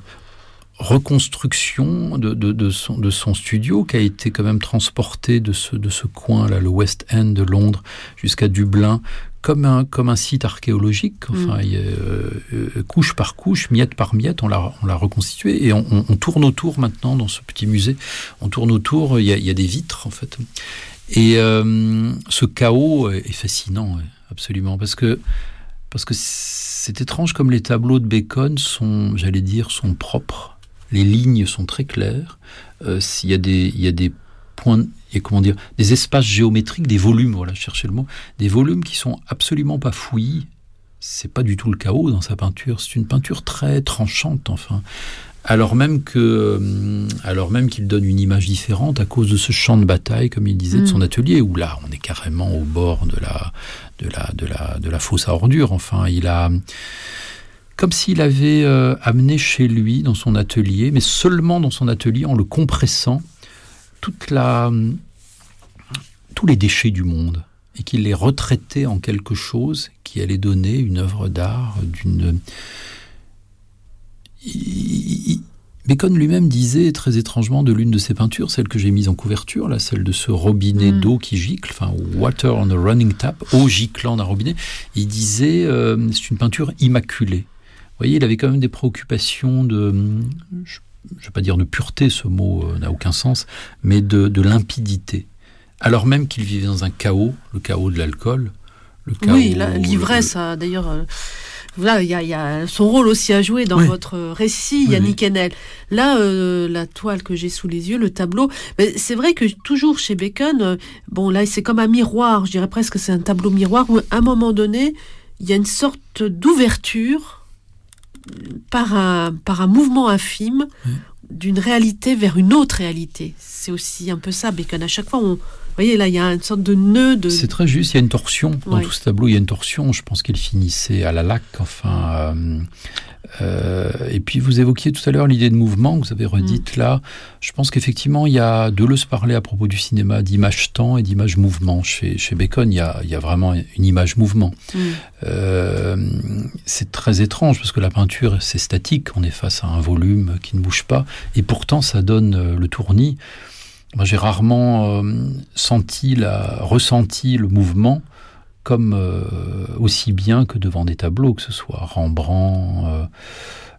reconstruction de, de, de, son, de son studio qui a été quand même transporté de ce, de ce coin-là, le West End de Londres, jusqu'à Dublin. Comme un, comme un site archéologique, enfin, mmh. euh, euh, couche par couche, miette par miette, on l'a, on l'a reconstitué, et on, on, on tourne autour maintenant dans ce petit musée. On tourne autour, il y a, il y a des vitres en fait. Et euh, ce chaos est fascinant, absolument, parce que parce que c'est étrange comme les tableaux de Bacon sont, j'allais dire, sont propres. Les lignes sont très claires. Euh, il y a des, il y a des points, et comment dire, des espaces géométriques, des volumes, voilà, cherchez le mot, des volumes qui sont absolument pas fouillis. C'est pas du tout le chaos dans sa peinture. C'est une peinture très tranchante, enfin. Alors même que, euh, alors même qu'il donne une image différente à cause de ce champ de bataille, comme il disait, mmh. de son atelier, où là, on est carrément au bord de la, de la, de la, de la fosse à ordures. Enfin, il a, comme s'il avait euh, amené chez lui, dans son atelier, mais seulement dans son atelier, en le compressant, toute la, tous les déchets du monde, et qu'il les retraitait en quelque chose qui allait donner une œuvre d'art d'une... Bacon lui-même disait très étrangement de l'une de ses peintures, celle que j'ai mise en couverture, là, celle de ce robinet mmh. d'eau qui gicle, enfin water on a running tap, eau giclant d'un robinet. Il disait euh, c'est une peinture immaculée. Vous voyez, il avait quand même des préoccupations de, je ne vais pas dire de pureté, ce mot euh, n'a aucun sens, mais de, de limpidité. Alors même qu'il vivait dans un chaos, le chaos de l'alcool, le chaos... Oui, la, l'ivresse, le... d'ailleurs... Euh... Voilà, il y, y a son rôle aussi à jouer dans oui. votre récit, Yannick oui. Enel. Là, euh, la toile que j'ai sous les yeux, le tableau, mais c'est vrai que toujours chez Bacon, euh, bon là, c'est comme un miroir, je dirais presque que c'est un tableau miroir, où à un moment donné, il y a une sorte d'ouverture par un, par un mouvement infime oui. d'une réalité vers une autre réalité. C'est aussi un peu ça, Bacon. À chaque fois, on... Vous voyez, là, il y a une sorte de nœud de... C'est très juste, il y a une torsion. Dans ouais. tout ce tableau, il y a une torsion. Je pense qu'il finissait à la laque, enfin... Euh, euh, et puis, vous évoquiez tout à l'heure l'idée de mouvement, que vous avez redite mm. là. Je pense qu'effectivement, il y a... Deleuze parlait à propos du cinéma d'image-temps et d'image-mouvement. Chez, chez Bacon, il y, a, il y a vraiment une image-mouvement. Mm. Euh, c'est très étrange, parce que la peinture, c'est statique. On est face à un volume qui ne bouge pas. Et pourtant, ça donne le tournis. Moi, j'ai rarement euh, senti, la, ressenti le mouvement comme euh, aussi bien que devant des tableaux, que ce soit Rembrandt, euh,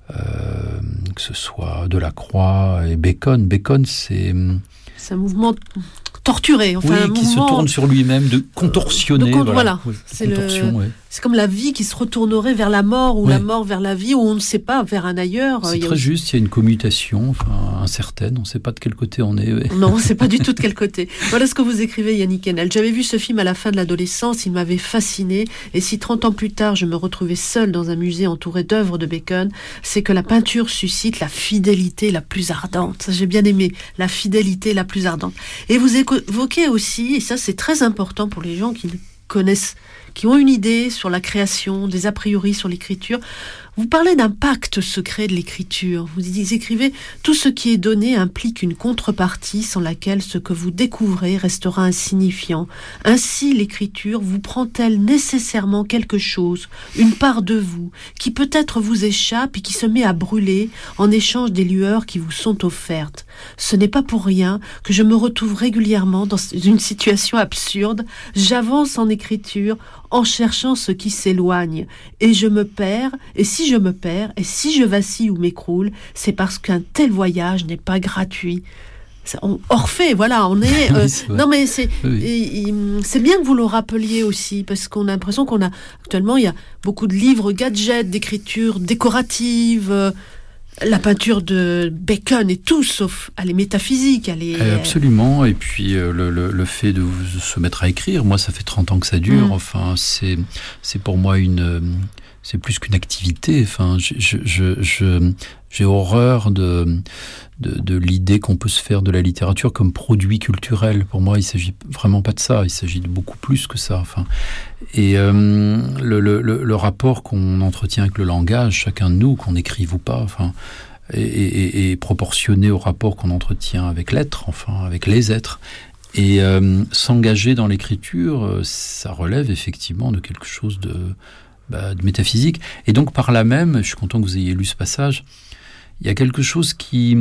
euh, que ce soit Delacroix et Bacon. Bacon, c'est... C'est un mouvement torturé, enfin oui, un qui mouvement... se tourne sur lui-même, de contorsionner. De con- voilà, voilà. Oui, c'est, contorsion, le... oui. c'est comme la vie qui se retournerait vers la mort, ou oui. la mort vers la vie, ou on ne sait pas, vers un ailleurs. C'est il y a très aussi... juste, il y a une commutation enfin, incertaine, on ne sait pas de quel côté on est. Oui. Non, on ne sait pas du tout de quel côté. Voilà ce que vous écrivez, Yannick Enel. J'avais vu ce film à la fin de l'adolescence, il m'avait fasciné, et si trente ans plus tard, je me retrouvais seule dans un musée entouré d'œuvres de Bacon, c'est que la peinture suscite la fidélité la plus ardente. Ça, j'ai bien aimé, la fidélité la plus ardente. Et vous évoquez aussi, et ça c'est très important pour les gens qui connaissent, qui ont une idée sur la création, des a priori sur l'écriture, vous parlez d'un pacte secret de l'écriture. Vous écrivez « Tout ce qui est donné implique une contrepartie sans laquelle ce que vous découvrez restera insignifiant. Ainsi, l'écriture vous prend-elle nécessairement quelque chose, une part de vous, qui peut-être vous échappe et qui se met à brûler en échange des lueurs qui vous sont offertes. Ce n'est pas pour rien que je me retrouve régulièrement dans une situation absurde. J'avance en écriture en cherchant ce qui s'éloigne, et je me perds, et si je me perds, et si je vacille ou m'écroule, c'est parce qu'un tel voyage n'est pas gratuit. On, Orphée, voilà, on est... Euh, oui, non mais c'est, oui. et, et, c'est bien que vous le rappeliez aussi, parce qu'on a l'impression qu'on a... Actuellement, il y a beaucoup de livres gadgets, d'écriture décorative... Euh, la peinture de Bacon est tout sauf, elle est métaphysique, elle est... Absolument, et puis euh, le, le, le fait de se mettre à écrire, moi ça fait trente ans que ça dure, mmh. enfin c'est, c'est pour moi une... c'est plus qu'une activité, enfin je, je, je, je, j'ai horreur de, de, de l'idée qu'on peut se faire de la littérature comme produit culturel. Pour moi il ne s'agit vraiment pas de ça, il s'agit de beaucoup plus que ça, enfin... Et euh, le, le, le rapport qu'on entretient avec le langage, chacun de nous, qu'on écrive ou pas, enfin, est, est, est proportionné au rapport qu'on entretient avec l'être, enfin, avec les êtres. Et euh, s'engager dans l'écriture, ça relève effectivement de quelque chose de, bah, de métaphysique. Et donc, par là même, je suis content que vous ayez lu ce passage, il y a quelque chose qui,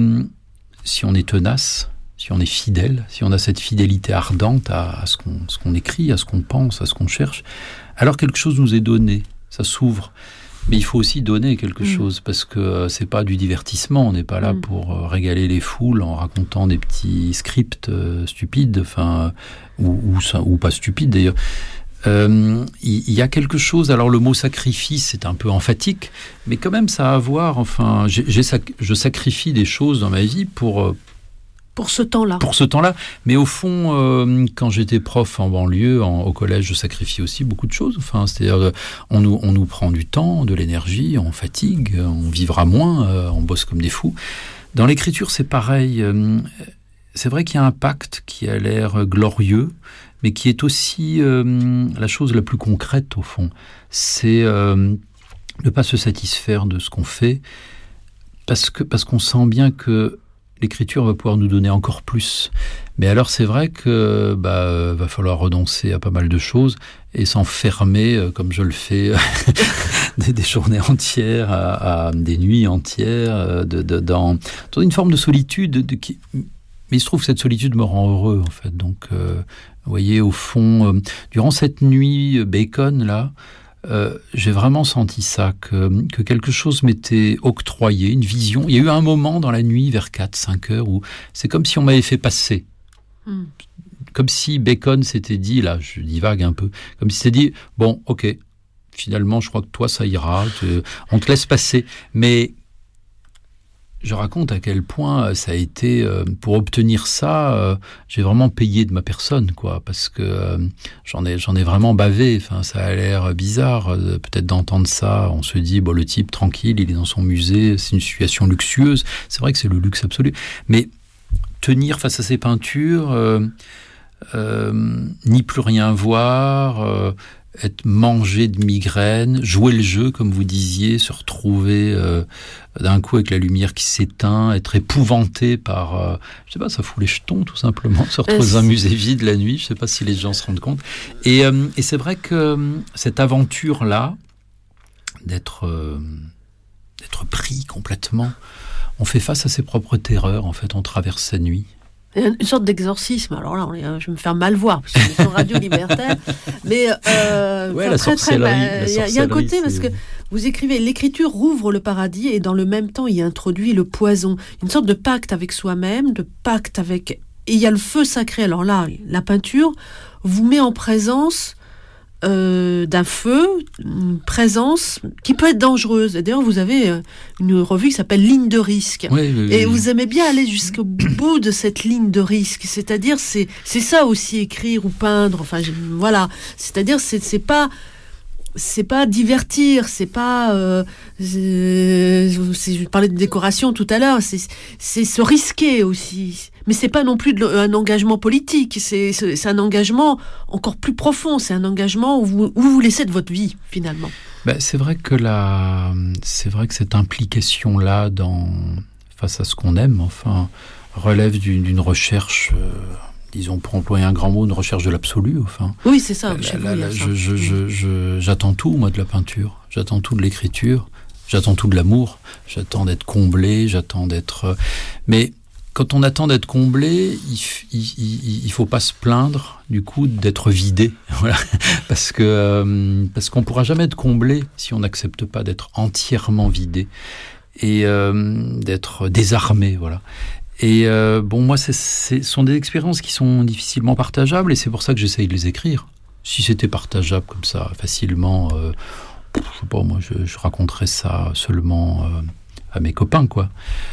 si on est tenace, si on est fidèle, si on a cette fidélité ardente à, à ce, qu'on, ce qu'on écrit, à ce qu'on pense, à ce qu'on cherche, alors quelque chose nous est donné, ça s'ouvre. Mais il faut aussi donner quelque mmh. chose, parce que euh, c'est pas du divertissement, on n'est pas là mmh. pour euh, régaler les foules en racontant des petits scripts euh, stupides, enfin, ou, ou, ou pas stupides d'ailleurs. Euh, il y a quelque chose, alors le mot sacrifice c'est un peu emphatique, mais quand même ça a à voir, enfin, j'ai, j'ai sac, je sacrifie des choses dans ma vie pour... Euh, Pour ce temps-là. Pour ce temps-là. Mais au fond, euh, quand j'étais prof en banlieue, en, au collège, je sacrifie aussi beaucoup de choses. Enfin, c'est-à-dire, euh, on nous, on nous prend du temps, de l'énergie, on fatigue, on vivra moins, euh, on bosse comme des fous. Dans l'écriture, c'est pareil. Euh, c'est vrai qu'il y a un pacte qui a l'air glorieux, mais qui est aussi euh, la chose la plus concrète, au fond. C'est euh, ne pas se satisfaire de ce qu'on fait, parce que, parce qu'on sent bien que l'écriture va pouvoir nous donner encore plus. Mais alors c'est vrai que bah, va falloir renoncer à pas mal de choses et s'enfermer, euh, comme je le fais, des, des journées entières, à, à des nuits entières, euh, de, de, dans, dans une forme de solitude. De, de, qui... Mais il se trouve que cette solitude me rend heureux, en fait. Donc, euh, vous voyez, au fond, euh, durant cette nuit Bacon, là, Euh, j'ai vraiment senti ça, que, que quelque chose m'était octroyé, une vision. Il y a eu un moment dans la nuit, vers quatre cinq heures, où c'est comme si on m'avait fait passer. Mm. Comme si Bacon s'était dit, là, je divague un peu, comme s'il s'était dit, bon, ok, finalement, je crois que toi, ça ira, te, on te laisse passer. Mais je raconte à quel point ça a été, euh, pour obtenir ça, euh, j'ai vraiment payé de ma personne, quoi, parce que euh, j'en ai, j'en ai vraiment bavé. Enfin, ça a l'air bizarre, euh, peut-être d'entendre ça. On se dit, bon, le type tranquille, il est dans son musée, c'est une situation luxueuse. C'est vrai que c'est le luxe absolu, mais tenir face à ces peintures, euh, euh, n'y plus rien voir. Euh, être mangé de migraine, jouer le jeu, comme vous disiez, se retrouver euh, d'un coup avec la lumière qui s'éteint, être épouvanté par, euh, je sais pas, ça fout les jetons tout simplement, se retrouver dans un musée vide la nuit, je sais pas si les gens se rendent compte. Et, euh, et c'est vrai que euh, cette aventure-là, d'être, euh, d'être pris complètement, on fait face à ses propres terreurs, en fait, on traverse sa nuit. Une sorte d'exorcisme. Alors là, on est, je vais me faire mal voir, parce que c'est sur Radio Libertaire. Mais euh, ouais, la très, sorcellerie. Il y, y a un côté, parce que Vous écrivez « L'écriture rouvre le paradis et dans le même temps y introduit le poison. Une sorte de pacte avec soi-même, de pacte avec... Et il y a le feu sacré. » Alors là, la peinture vous met en présence euh, d'un feu, une présence qui peut être dangereuse. Et d'ailleurs, vous avez euh, une revue qui s'appelle « Ligne de risque oui, ». Oui, et oui. vous aimez bien aller jusqu'au bout de cette ligne de risque. C'est-à-dire, c'est, c'est ça aussi, écrire ou peindre. Enfin, je, voilà. C'est-à-dire, c'est, c'est pas... c'est pas divertir, c'est pas... Euh, c'est, je parlais de décoration tout à l'heure, c'est, c'est se risquer aussi. Mais c'est pas non plus de, un engagement politique, c'est, c'est, c'est un engagement encore plus profond, c'est un engagement où vous, où vous laissez de votre vie, finalement. Ben, c'est vrai que la, c'est vrai que cette implication-là dans, face à ce qu'on aime, enfin, relève d'une, d'une recherche... Euh, disons, pour employer un grand mot, une recherche de l'absolu, enfin. Oui, c'est ça. Là, là, là, je, je, je, je, j'attends tout, moi, de la peinture. J'attends tout de l'écriture. J'attends tout de l'amour. J'attends d'être comblé. J'attends d'être... Mais quand on attend d'être comblé, il, il, il, il faut pas se plaindre, du coup, d'être vidé. Voilà. Parce que, euh, parce qu'on pourra jamais être comblé si on n'accepte pas d'être entièrement vidé et euh, d'être désarmé, voilà. Et euh, bon, moi, ce sont des expériences qui sont difficilement partageables et c'est pour ça que j'essaye de les écrire. Si c'était partageable comme ça, facilement, euh, je sais pas, moi, je, je raconterais ça seulement euh, à mes copains, quoi.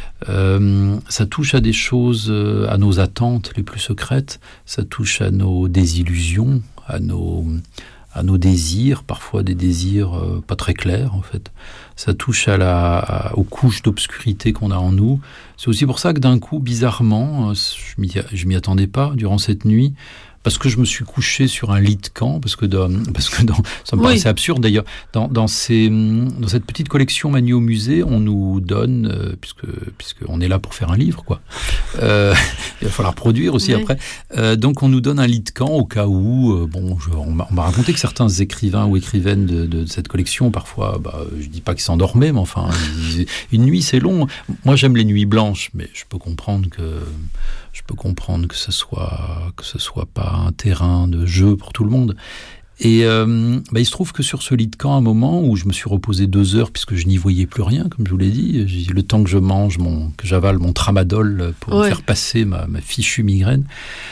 Euh, ça touche à des choses, euh, à nos attentes les plus secrètes, ça touche à nos désillusions, à nos... à nos désirs, parfois des désirs euh, pas très clairs en fait. Ça touche à la, à, aux couches d'obscurité qu'on a en nous. C'est aussi pour ça que d'un coup, bizarrement, je m'y, je m'y attendais pas durant cette nuit, parce que je me suis couché sur un lit de camp, parce que dans, parce que dans, ça me oui. paraissait absurde d'ailleurs. Dans, dans, ces, dans cette petite collection Manu au musée, on nous donne, euh, puisque puisque on est là pour faire un livre, quoi. Euh, il va falloir produire aussi oui. après. Euh, donc on nous donne un lit de camp au cas où. Euh, bon, je, on, m'a, on m'a raconté que certains écrivains ou écrivaines de, de, de cette collection, parfois, bah, je dis pas qu'ils s'endormaient, mais enfin, ils, une nuit c'est long. Moi j'aime les nuits blanches, mais je peux comprendre que je peux comprendre que ce soit que ce soit pas un terrain de jeu pour tout le monde. Et euh, bah, il se trouve que sur ce lit de camp, un moment où je me suis reposé deux heures puisque je n'y voyais plus rien, comme je vous l'ai dit, j'ai le temps que je mange, mon, que j'avale mon tramadol pour ouais. faire passer ma, ma fichue migraine.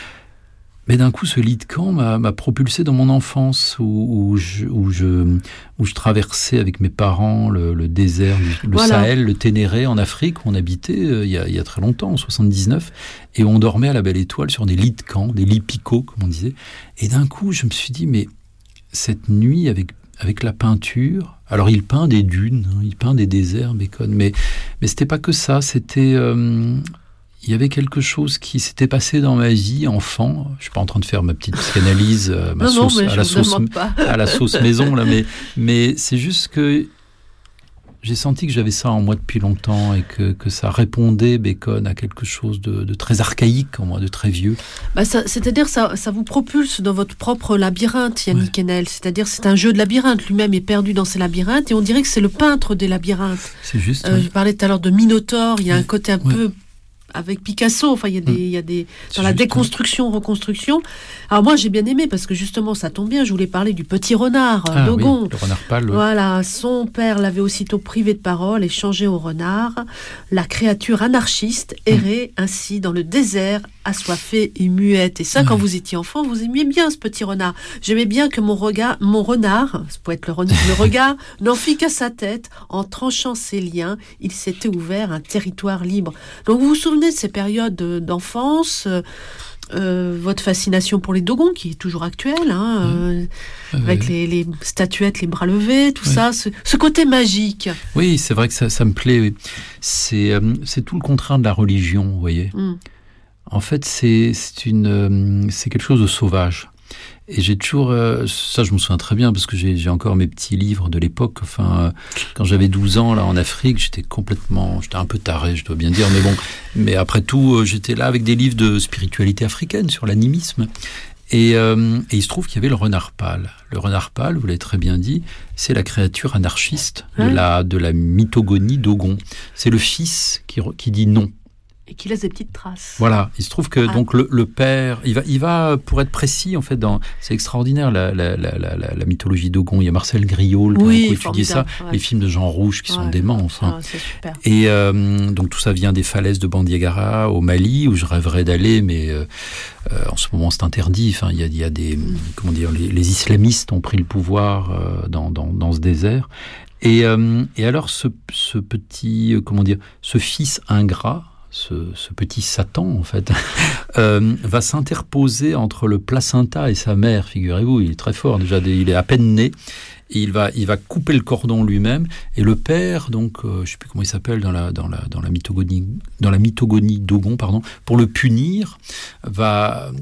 Mais d'un coup, ce lit de camp m'a, m'a propulsé dans mon enfance où, où, je, où, je, où je traversais avec mes parents le, le désert, le voilà. Sahel, le Ténéré en Afrique, où on habitait euh, il, y a, il y a très longtemps, en soixante-dix-neuf, et où on dormait à la Belle Étoile sur des lits de camp, des lits picots, comme on disait. Et d'un coup, je me suis dit, mais cette nuit, avec, avec la peinture, alors il peint des dunes, hein, il peint des déserts, Bacon, mais, mais c'était pas que ça, c'était... Euh, il y avait quelque chose qui s'était passé dans ma vie, enfant. Je suis pas en train de faire ma petite psychanalyse, euh, ma non, sauce, non, à, la sauce à la sauce maison, là, mais, mais c'est juste que j'ai senti que j'avais ça en moi depuis longtemps et que, que ça répondait, Bacon, à quelque chose de, de très archaïque en moi, de très vieux. Bah ça, c'est-à-dire ça, ça vous propulse dans votre propre labyrinthe, Yannick ouais. Enel. C'est-à-dire c'est un jeu de labyrinthe. Lui-même est perdu dans ses labyrinthes et on dirait que c'est le peintre des labyrinthes. C'est juste. Euh, ouais. Je parlais tout à l'heure de Minotaure. Il y a un côté un ouais. peu... avec Picasso, enfin il y a des, il y a des dans la déconstruction, reconstruction. Alors moi j'ai bien aimé parce que justement ça tombe bien, je voulais parler du petit renard ah, Dogon. Oui, le renard pâle. Oui. Voilà, son père l'avait aussitôt privé de parole et changé au renard. La créature anarchiste errait mmh. ainsi dans le désert, assoiffée et muette. Et ça, ouais. quand vous étiez enfant, vous aimiez bien ce petit renard. J'aimais bien que mon regard, mon renard, ça peut être le, renard, le regard, n'en fit qu'à sa tête, en tranchant ses liens, il s'était ouvert un territoire libre. Donc vous vous souvenez de ces périodes d'enfance, euh, euh, votre fascination pour les Dogons, qui est toujours actuelle, hein, euh, mmh. avec oui. les, les statuettes, les bras levés, tout oui. ça, ce, ce côté magique. Oui, c'est vrai que ça, ça me plaît. Oui. C'est, euh, c'est tout le contraire de la religion, vous voyez. Mmh. En fait, c'est, c'est, une, euh, c'est quelque chose de sauvage. Et j'ai toujours... Euh, ça, je me souviens très bien, parce que j'ai, j'ai encore mes petits livres de l'époque. Enfin, euh, quand j'avais douze ans, là, en Afrique, j'étais complètement... J'étais un peu taré, je dois bien dire, mais bon. Mais après tout, euh, j'étais là avec des livres de spiritualité africaine, sur l'animisme. Et, euh, et il se trouve qu'il y avait le renard pâle. Le renard pâle, vous l'avez très bien dit, c'est la créature anarchiste de, hein la, de la mythogonie Dogon. C'est le fils qui, qui dit non. Et qui laisse des petites traces. Voilà, il se trouve que ah. donc le, le père, il va, il va, pour être précis, en fait, dans, c'est extraordinaire la, la, la, la, la mythologie d'Ogon. Il y a Marcel Griault qui oui, a étudié ça, ouais. les films de Jean Rouge qui ouais. sont déments, enfin. Ah, c'est super. Et euh, donc tout ça vient des falaises de Bandiagara au Mali, où je rêverais d'aller, mais euh, euh, en ce moment c'est interdit. Enfin, il y a, il y a des, mm. comment dire, les, les islamistes ont pris le pouvoir euh, dans, dans, dans ce désert. Et, euh, et alors ce, ce petit, euh, comment dire, ce fils ingrat. Ce, ce petit Satan, en fait, euh, va s'interposer entre le placenta et sa mère, figurez-vous. Il est très fort, déjà, il est à peine né. Et il va, il va couper le cordon lui-même. Et le père, donc, euh, je ne sais plus comment il s'appelle dans la, dans la, dans la mythogonie, dans la mythogonie d'Ogon, pardon, pour le punir, va...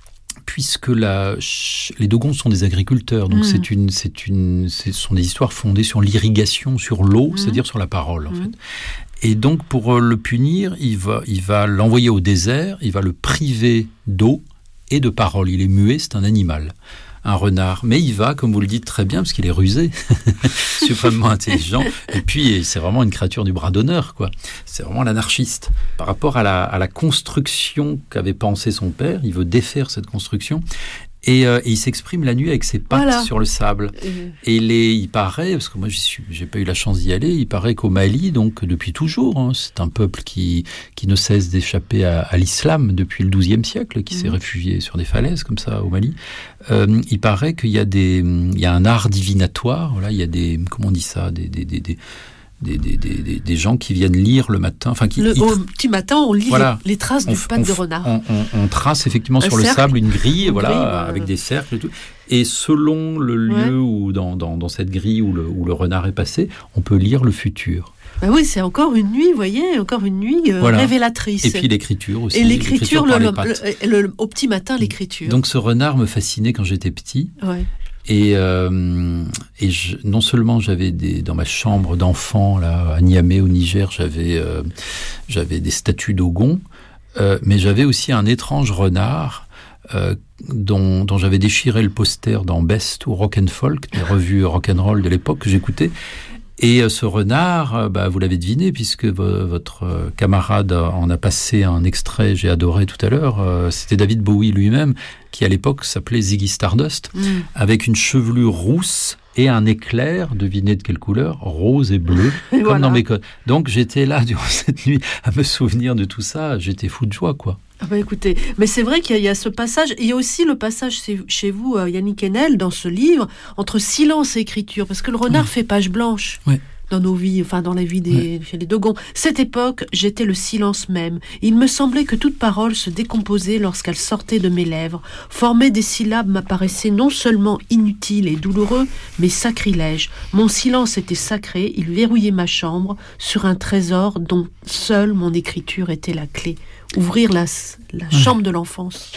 puisque la, les Dogons sont des agriculteurs, donc mmh. c'est une, c'est une, ce sont des histoires fondées sur l'irrigation, sur l'eau, mmh. c'est-à-dire sur la parole, en mmh. fait. Et donc, pour le punir, il va, il va l'envoyer au désert, il va le priver d'eau et de parole. Il est muet, c'est un animal, un renard. Mais il va, comme vous le dites très bien, parce qu'il est rusé, suprêmement intelligent. Et puis, c'est vraiment une créature du bras d'honneur, quoi. C'est vraiment l'anarchiste. Par rapport à la, à la construction qu'avait pensé son père, il veut défaire cette construction. Et, euh, et il s'exprime la nuit avec ses pattes voilà. sur le sable. Mmh. Et les, il paraît, parce que moi j'y suis, j'ai pas eu la chance d'y aller, il paraît qu'au Mali, donc depuis toujours, hein, c'est un peuple qui, qui ne cesse d'échapper à, à l'islam depuis le douzième siècle, qui mmh. s'est réfugié sur des falaises comme ça au Mali. Euh, il paraît qu'il y a des, il y a un art divinatoire. Voilà, il y a des, comment on dit ça, des, des, des, des Des, des, des, des gens qui viennent lire le matin. Enfin, qui, le, ils, au petit matin, on lit voilà, les, les traces de pattes de renard. On, on, on trace effectivement un sur cercle, le sable une grille, une voilà, grille, ouais. avec des cercles et tout. Et selon le lieu ouais. où, dans, dans, dans cette grille où le, où le renard est passé, on peut lire le futur. Bah oui, c'est encore une nuit, vous voyez, encore une nuit euh, voilà. révélatrice. Et puis l'écriture aussi. Et l'écriture, l'écriture le, le, le, au petit matin, l'écriture. Donc ce renard me fascinait quand j'étais petit. Ouais. Et, euh, et je, non seulement j'avais des, dans ma chambre d'enfant là à Niamey au Niger, j'avais euh, j'avais des statues d'Ogon, euh, mais j'avais aussi un étrange renard euh, dont, dont j'avais déchiré le poster dans Best ou Rock and Folk, des revues rock and roll de l'époque que j'écoutais. Et euh, ce renard, euh, bah, vous l'avez deviné, puisque v- votre euh, camarade en a passé un extrait, j'ai adoré tout à l'heure, euh, c'était David Bowie lui-même, qui à l'époque s'appelait Ziggy Stardust, mmh. avec une chevelure rousse et un éclair, devinez de quelle couleur, rose et bleu, et comme voilà. dans mes codes. Donc j'étais là durant cette nuit à me souvenir de tout ça, j'étais fou de joie, quoi. Ah bah écoutez, mais c'est vrai qu'il y a, il y a ce passage, il y a aussi le passage chez vous, Yannick Enel, dans ce livre, entre silence et écriture, parce que le renard oui. fait page blanche. Oui. Dans nos vies, enfin dans la vie des, ouais. des Dogons. Cette époque, j'étais le silence même. Il me semblait que toute parole se décomposait lorsqu'elle sortait de mes lèvres. Former des syllabes m'apparaissait non seulement inutile et douloureux, mais sacrilège. Mon silence était sacré, il verrouillait ma chambre sur un trésor dont seule mon écriture était la clé. Ouvrir la, la ouais. chambre de l'enfance.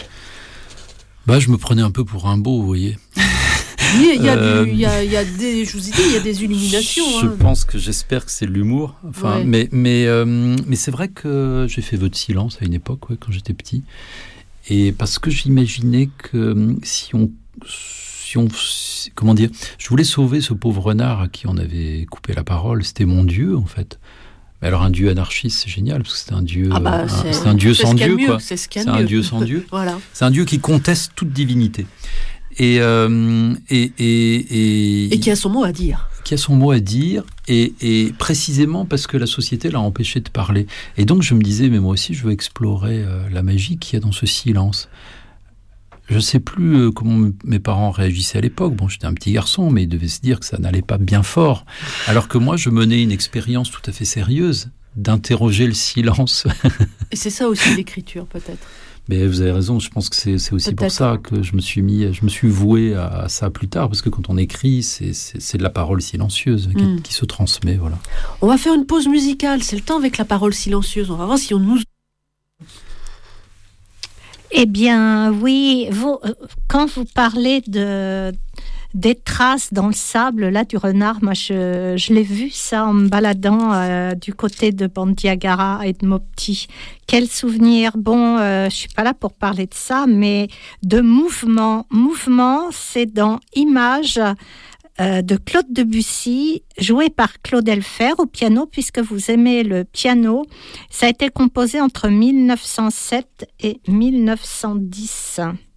Bah, je me prenais un peu pour un beau, vous voyez. Oui, il y a, euh, du, il y a, il y a des, je vous ai dit, il y a des illuminations. Je hein. pense que j'espère que c'est de l'humour. Enfin, ouais. mais, mais, euh, mais c'est vrai que j'ai fait vœu de silence à une époque, ouais, quand j'étais petit. Et parce que j'imaginais que si on, si on, si, comment dire, je voulais sauver ce pauvre renard à qui on avait coupé la parole. C'était mon Dieu, en fait. Mais alors un Dieu anarchiste, c'est génial parce que c'est un Dieu, ah bah, un, c'est, c'est un Dieu sans Dieu, mieux, quoi. C'est, ce c'est un Dieu sans Dieu. Voilà. C'est un Dieu qui conteste toute divinité. Et, euh, et, et, et, et qui a son mot à dire. Qui a son mot à dire, et, et précisément parce que la société l'a empêché de parler. Et donc je me disais, mais moi aussi je veux explorer euh, la magie qu'il y a dans ce silence. Je ne sais plus euh, comment m- mes parents réagissaient à l'époque. Bon, j'étais un petit garçon, mais ils devaient se dire que ça n'allait pas bien fort. Alors que moi, je menais une expérience tout à fait sérieuse d'interroger le silence. Et c'est ça aussi l'écriture, peut-être. Mais vous avez raison, je pense que c'est, c'est aussi Peut-être. pour ça que je me suis mis, je me suis voué à, à ça plus tard, parce que quand on écrit, c'est, c'est, c'est de la parole silencieuse qui, mm. qui se transmet, voilà. On va faire une pause musicale, c'est le temps avec la parole silencieuse, on va voir si on nous... Eh bien, oui, vous, quand vous parlez de... des traces dans le sable, là, du renard. Moi, je, je l'ai vu, ça, en me baladant euh, du côté de Bandiagara et de Mopti. Quel souvenir. Bon, euh, je suis pas là pour parler de ça, mais de mouvement. Mouvement, c'est dans Images, euh, de Claude Debussy, joué par Claude Elfer au piano, puisque vous aimez le piano. Ça a été composé entre mille neuf cent sept et mille neuf cent dix.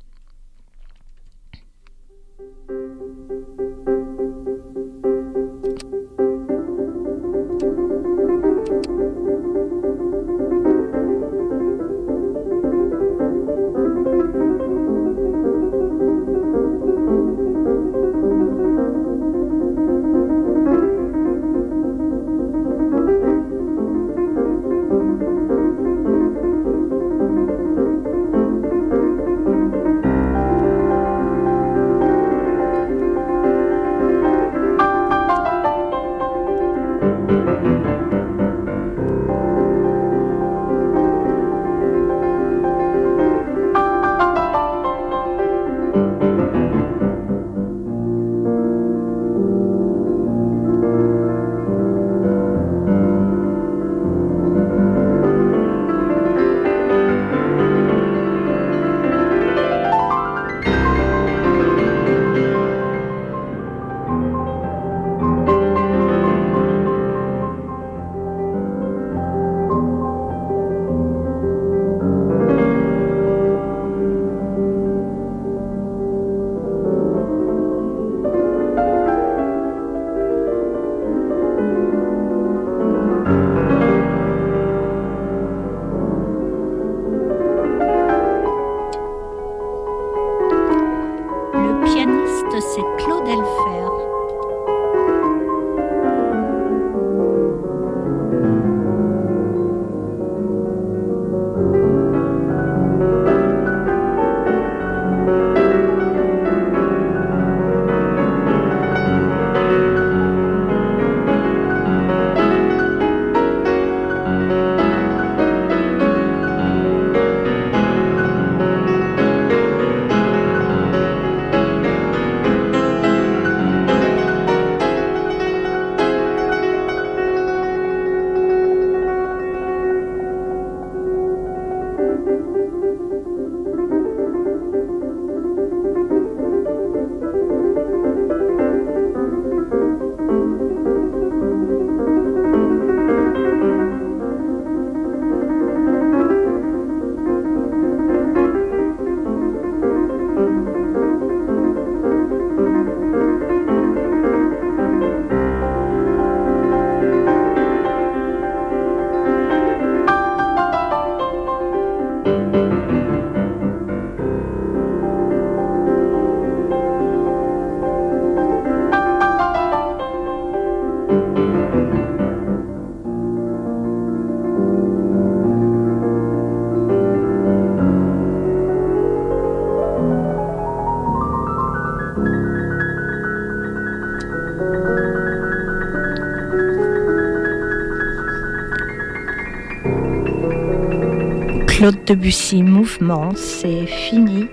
Claude Debussy, Mouvement, c'est fini.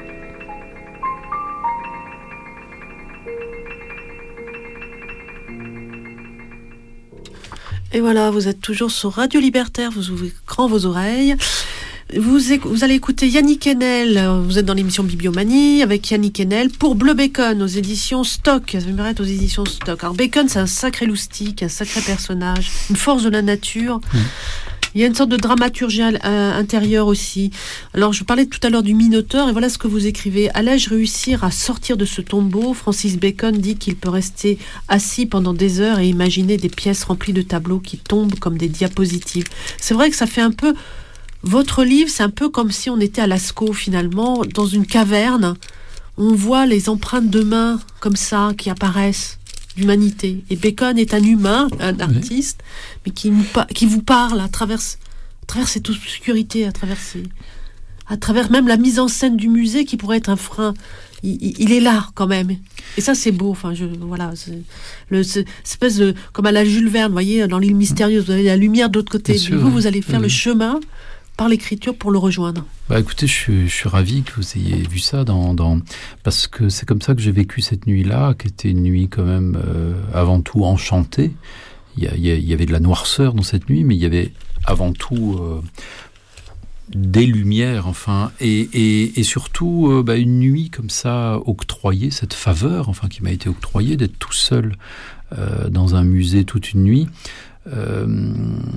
Et voilà, vous êtes toujours sur Radio Libertaire, vous ouvrez grand vos oreilles. Vous, éc- vous allez écouter Yannick Enel, vous êtes dans l'émission Bibliomanie avec Yannick Enel pour Bleu Bacon aux éditions Stock. Ça me aux éditions Stock. Alors Bacon, c'est un sacré loustique, un sacré personnage, une force de la nature. Mmh. Il y a une sorte de dramaturgie euh, intérieure aussi. Alors, je parlais tout à l'heure du Minotaure, et voilà ce que vous écrivez. Allais-je réussir à sortir de ce tombeau ? Francis Bacon dit qu'il peut rester assis pendant des heures et imaginer des pièces remplies de tableaux qui tombent comme des diapositives. C'est vrai que ça fait un peu... Votre livre, c'est un peu comme si on était à Lascaux, finalement, dans une caverne. On voit les empreintes de mains, comme ça, qui apparaissent. D'humanité. Et Bacon est un humain, un artiste, oui. mais qui, nous, qui vous parle à travers, à travers cette obscurité, à travers, ces, à travers même la mise en scène du musée qui pourrait être un frein. Il, il est là quand même. Et ça, c'est beau. Enfin, je, voilà, c'est, le, c'est, espèce de, comme à la Jules Verne, vous voyez, dans l'île mystérieuse, vous avez la lumière de l'autre côté. Sûr, vous, vous allez faire oui. le chemin par l'écriture pour le rejoindre. Bah écoutez, je suis, je suis ravi que vous ayez vu ça dans, dans parce que c'est comme ça que j'ai vécu cette nuit-là, qui était une nuit quand même euh, avant tout enchantée. Il y, a, il y avait de la noirceur dans cette nuit, mais il y avait avant tout euh, des lumières, enfin, et, et, et surtout euh, bah, une nuit comme ça octroyée, cette faveur, enfin, qui m'a été octroyée d'être tout seul euh, dans un musée toute une nuit. Euh,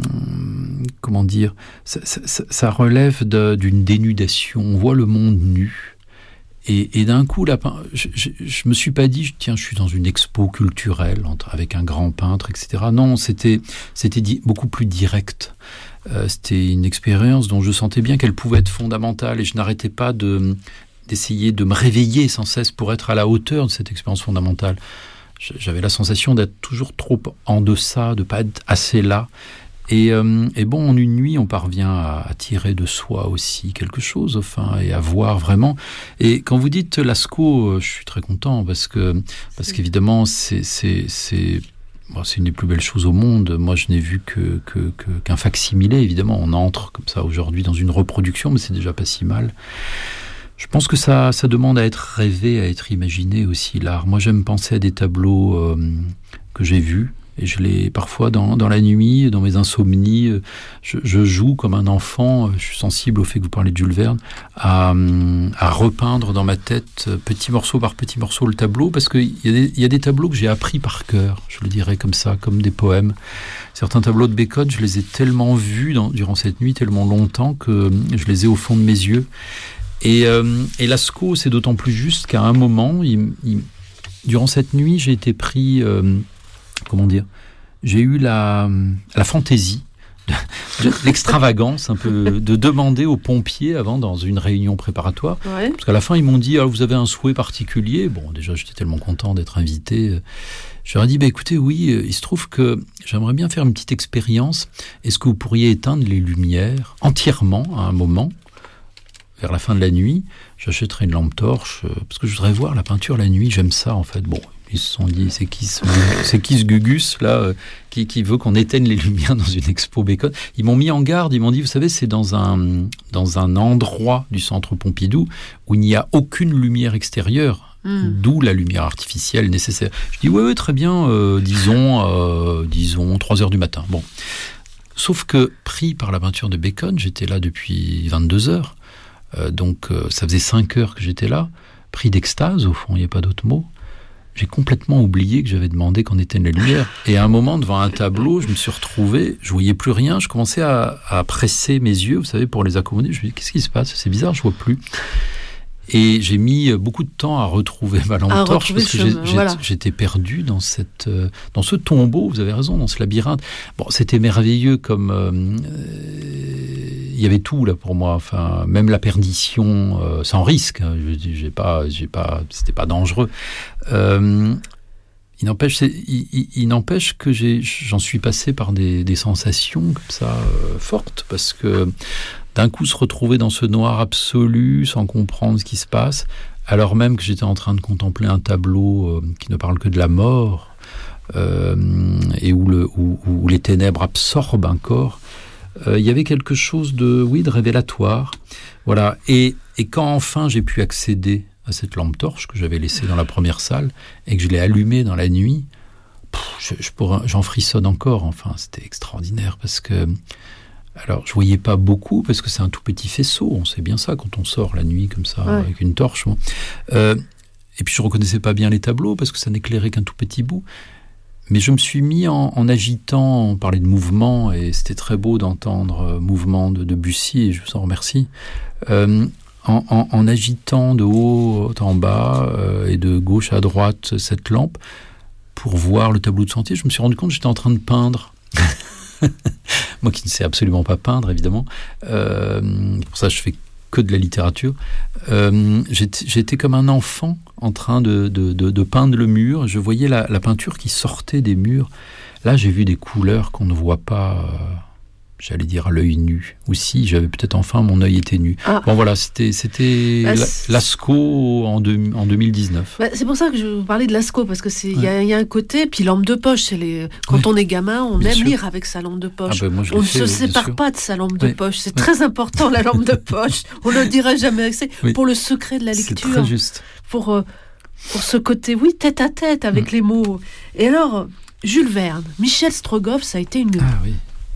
comment dire, ça, ça, ça relève de, d'une dénudation. On voit le monde nu. Et, et d'un coup, là, je, je, je me suis pas dit, tiens, je suis dans une expo culturelle entre, avec un grand peintre, et cetera. Non, c'était, c'était di- beaucoup plus direct. Euh, c'était une expérience dont je sentais bien qu'elle pouvait être fondamentale et je n'arrêtais pas de, d'essayer de me réveiller sans cesse pour être à la hauteur de cette expérience fondamentale. J'avais la sensation d'être toujours trop en deçà, de ne pas être assez là. Et, euh, et bon, en une nuit, on parvient à, à tirer de soi aussi quelque chose, enfin, et à voir vraiment. Et quand vous dites Lascaux, je suis très content parce que, parce qu'évidemment, c'est, c'est, c'est, bon, c'est une des plus belles choses au monde. Moi, je n'ai vu que, que, que, qu'un facsimilé, évidemment. On entre comme ça aujourd'hui dans une reproduction, mais c'est déjà pas si mal. Je pense que ça, ça demande à être rêvé, à être imaginé aussi, l'art. Moi, j'aime penser à des tableaux euh, que j'ai vus. Et je les, parfois, dans, dans la nuit, dans mes insomnies, je, je joue comme un enfant, je suis sensible au fait que vous parlez de Jules Verne, à, à repeindre dans ma tête, petit morceau par petit morceau, le tableau, parce qu'il y a des, il y a des tableaux que j'ai appris par cœur, je le dirais comme ça, comme des poèmes. Certains tableaux de Bacon, je les ai tellement vus dans, durant cette nuit, tellement longtemps, que je les ai au fond de mes yeux. Et, euh, et Lascaux, c'est d'autant plus juste qu'à un moment, il, il, durant cette nuit, j'ai été pris... Euh, comment dire, j'ai eu la, la fantaisie, de, l'extravagance un peu, de demander aux pompiers avant dans une réunion préparatoire, ouais. Parce qu'à la fin ils m'ont dit, alors vous avez un souhait particulier, bon déjà j'étais tellement content d'être invité, je leur ai dit, bah, écoutez oui, il se trouve que j'aimerais bien faire une petite expérience, est-ce que vous pourriez éteindre les lumières entièrement à un moment, vers la fin de la nuit, j'achèterai une lampe torche, parce que je voudrais voir la peinture la nuit, j'aime ça en fait, bon. Ils se sont dit, c'est qui ce, c'est qui ce Gugus, là, euh, qui, qui veut qu'on éteigne les lumières dans une expo Bacon. Ils m'ont mis en garde, ils m'ont dit, vous savez, c'est dans un, dans un endroit du centre Pompidou où il n'y a aucune lumière extérieure, mmh. d'où la lumière artificielle nécessaire. Je dis, oui, oui, très bien, euh, disons, euh, disons, trois heures du matin. Bon. Sauf que, pris par la peinture de Bacon, j'étais là depuis vingt-deux heures, euh, donc euh, ça faisait cinq heures que j'étais là, pris d'extase, au fond, il n'y a pas d'autre mot. J'ai complètement oublié que j'avais demandé qu'on éteigne la lumière. Et à un moment, devant un tableau, je me suis retrouvé, je voyais plus rien, je commençais à, à presser mes yeux, vous savez, pour les accommoder. Je me dis, qu'est-ce qui se passe ? C'est bizarre, je vois plus. Et j'ai mis beaucoup de temps à retrouver ma lampe à torche parce que j'ai, j'ai, voilà. j'étais perdu dans, cette, dans ce tombeau, vous avez raison, dans ce labyrinthe. Bon, c'était merveilleux comme... Euh, il y avait tout là pour moi, enfin, même la perdition, euh, sans risque. Hein, je, j'ai pas, j'ai pas, c'était pas dangereux. Euh, il n'empêche, c'est, il, il, il n'empêche que j'ai, j'en suis passé par des, des sensations comme ça euh, fortes, parce que d'un coup se retrouver dans ce noir absolu, sans comprendre ce qui se passe, alors même que j'étais en train de contempler un tableau euh, qui ne parle que de la mort euh, et où, le, où, où les ténèbres absorbent un corps. Euh, il y avait quelque chose de, oui, de révélatoire. Voilà. Et, et quand enfin j'ai pu accéder à cette lampe torche que j'avais laissée dans la première salle et que je l'ai allumée dans la nuit, pff, je, je pourrais, j'en frissonne encore. Enfin, c'était extraordinaire parce que, alors, je voyais pas beaucoup parce que c'est un tout petit faisceau. On sait bien ça quand on sort la nuit comme ça, ouais. avec une torche. Bon. Euh, et puis je reconnaissais pas bien les tableaux parce que ça n'éclairait qu'un tout petit bout. Mais je me suis mis en, en agitant, on parlait de mouvement, et c'était très beau d'entendre euh, mouvement de Debussy, et je vous en remercie, euh, en, en, en agitant de haut en bas euh, et de gauche à droite cette lampe pour voir le tableau de Sentier. Je me suis rendu compte que j'étais en train de peindre. Moi qui ne sais absolument pas peindre, évidemment. Euh, pour ça, je fais que de la littérature. Euh, j'étais, j'étais comme un enfant en train de, de, de, de peindre le mur. Je voyais la, la peinture qui sortait des murs. Là, j'ai vu des couleurs qu'on ne voit pas, euh, j'allais dire à l'œil nu. Ou si, j'avais peut-être enfin, mon œil était nu. Ah. Bon, voilà, c'était, c'était bah, Lascaux en, deux, en deux mille dix-neuf. Bah, c'est pour ça que je vous parlais de Lascaux, parce que c'est, il ouais. y, y a un côté, puis lampe de poche, c'est les, quand ouais. on est gamin, on bien aime sûr. lire avec sa lampe de poche. Ah bah, moi, on ne se oui, sépare pas de sa lampe de ouais. poche. C'est ouais. très important, la lampe de poche. On ne le dira jamais assez. Oui. Pour le secret de la lecture. C'est très juste. Pour, euh, pour ce côté, oui, tête à tête avec mmh. les mots. Et alors, Jules Verne, Michel Strogoff, ça a été une... Ah oui.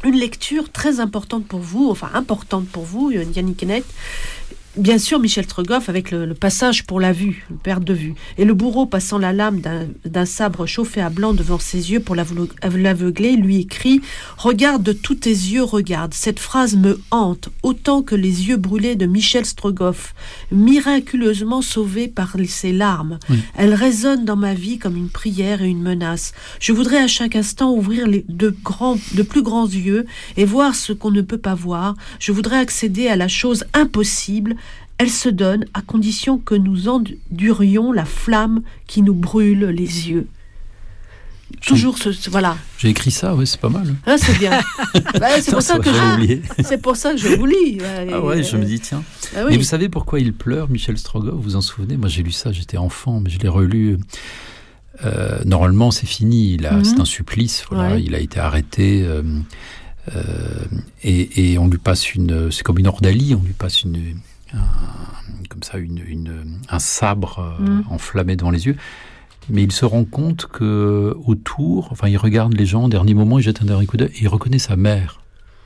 une lecture très importante pour vous, enfin importante pour vous, Yannick Kenneth. Bien sûr, Michel Strogoff, avec le, le passage pour la vue, une perte de vue, et le bourreau passant la lame d'un, d'un sabre chauffé à blanc devant ses yeux pour l'aveugler, lui écrit « Regarde de tous tes yeux, regarde ». Cette phrase me hante, autant que les yeux brûlés de Michel Strogoff, miraculeusement sauvés par ses larmes. Oui. Elle résonne dans ma vie comme une prière et une menace. Je voudrais à chaque instant ouvrir les, de, grands, de plus grands yeux et voir ce qu'on ne peut pas voir. Je voudrais accéder à la chose impossible. Elle se donne à condition que nous endurions la flamme qui nous brûle les yeux. Toujours ce, ce voilà. J'ai écrit ça, oui, c'est pas mal. Ah, c'est bien. bah, c'est, pour ça que je, c'est pour ça que je vous lis. Ah ouais, je me dis tiens. Ah oui. Mais vous savez pourquoi il pleure, Michel Strogoff? Vous vous en souvenez? Moi, j'ai lu ça, j'étais enfant, mais je l'ai relu. Euh, normalement, c'est fini. Il a, mm-hmm. C'est un supplice. Voilà, ouais. Il a été arrêté. Euh, euh, et, et on lui passe une. C'est comme une ordalie. On lui passe une. Un, comme ça, une, une, un sabre euh, mmh. enflammé devant les yeux. Mais il se rend compte que autour, enfin, il regarde les gens, au dernier moment, il jette un dernier coup d'œil et il reconnaît sa mère,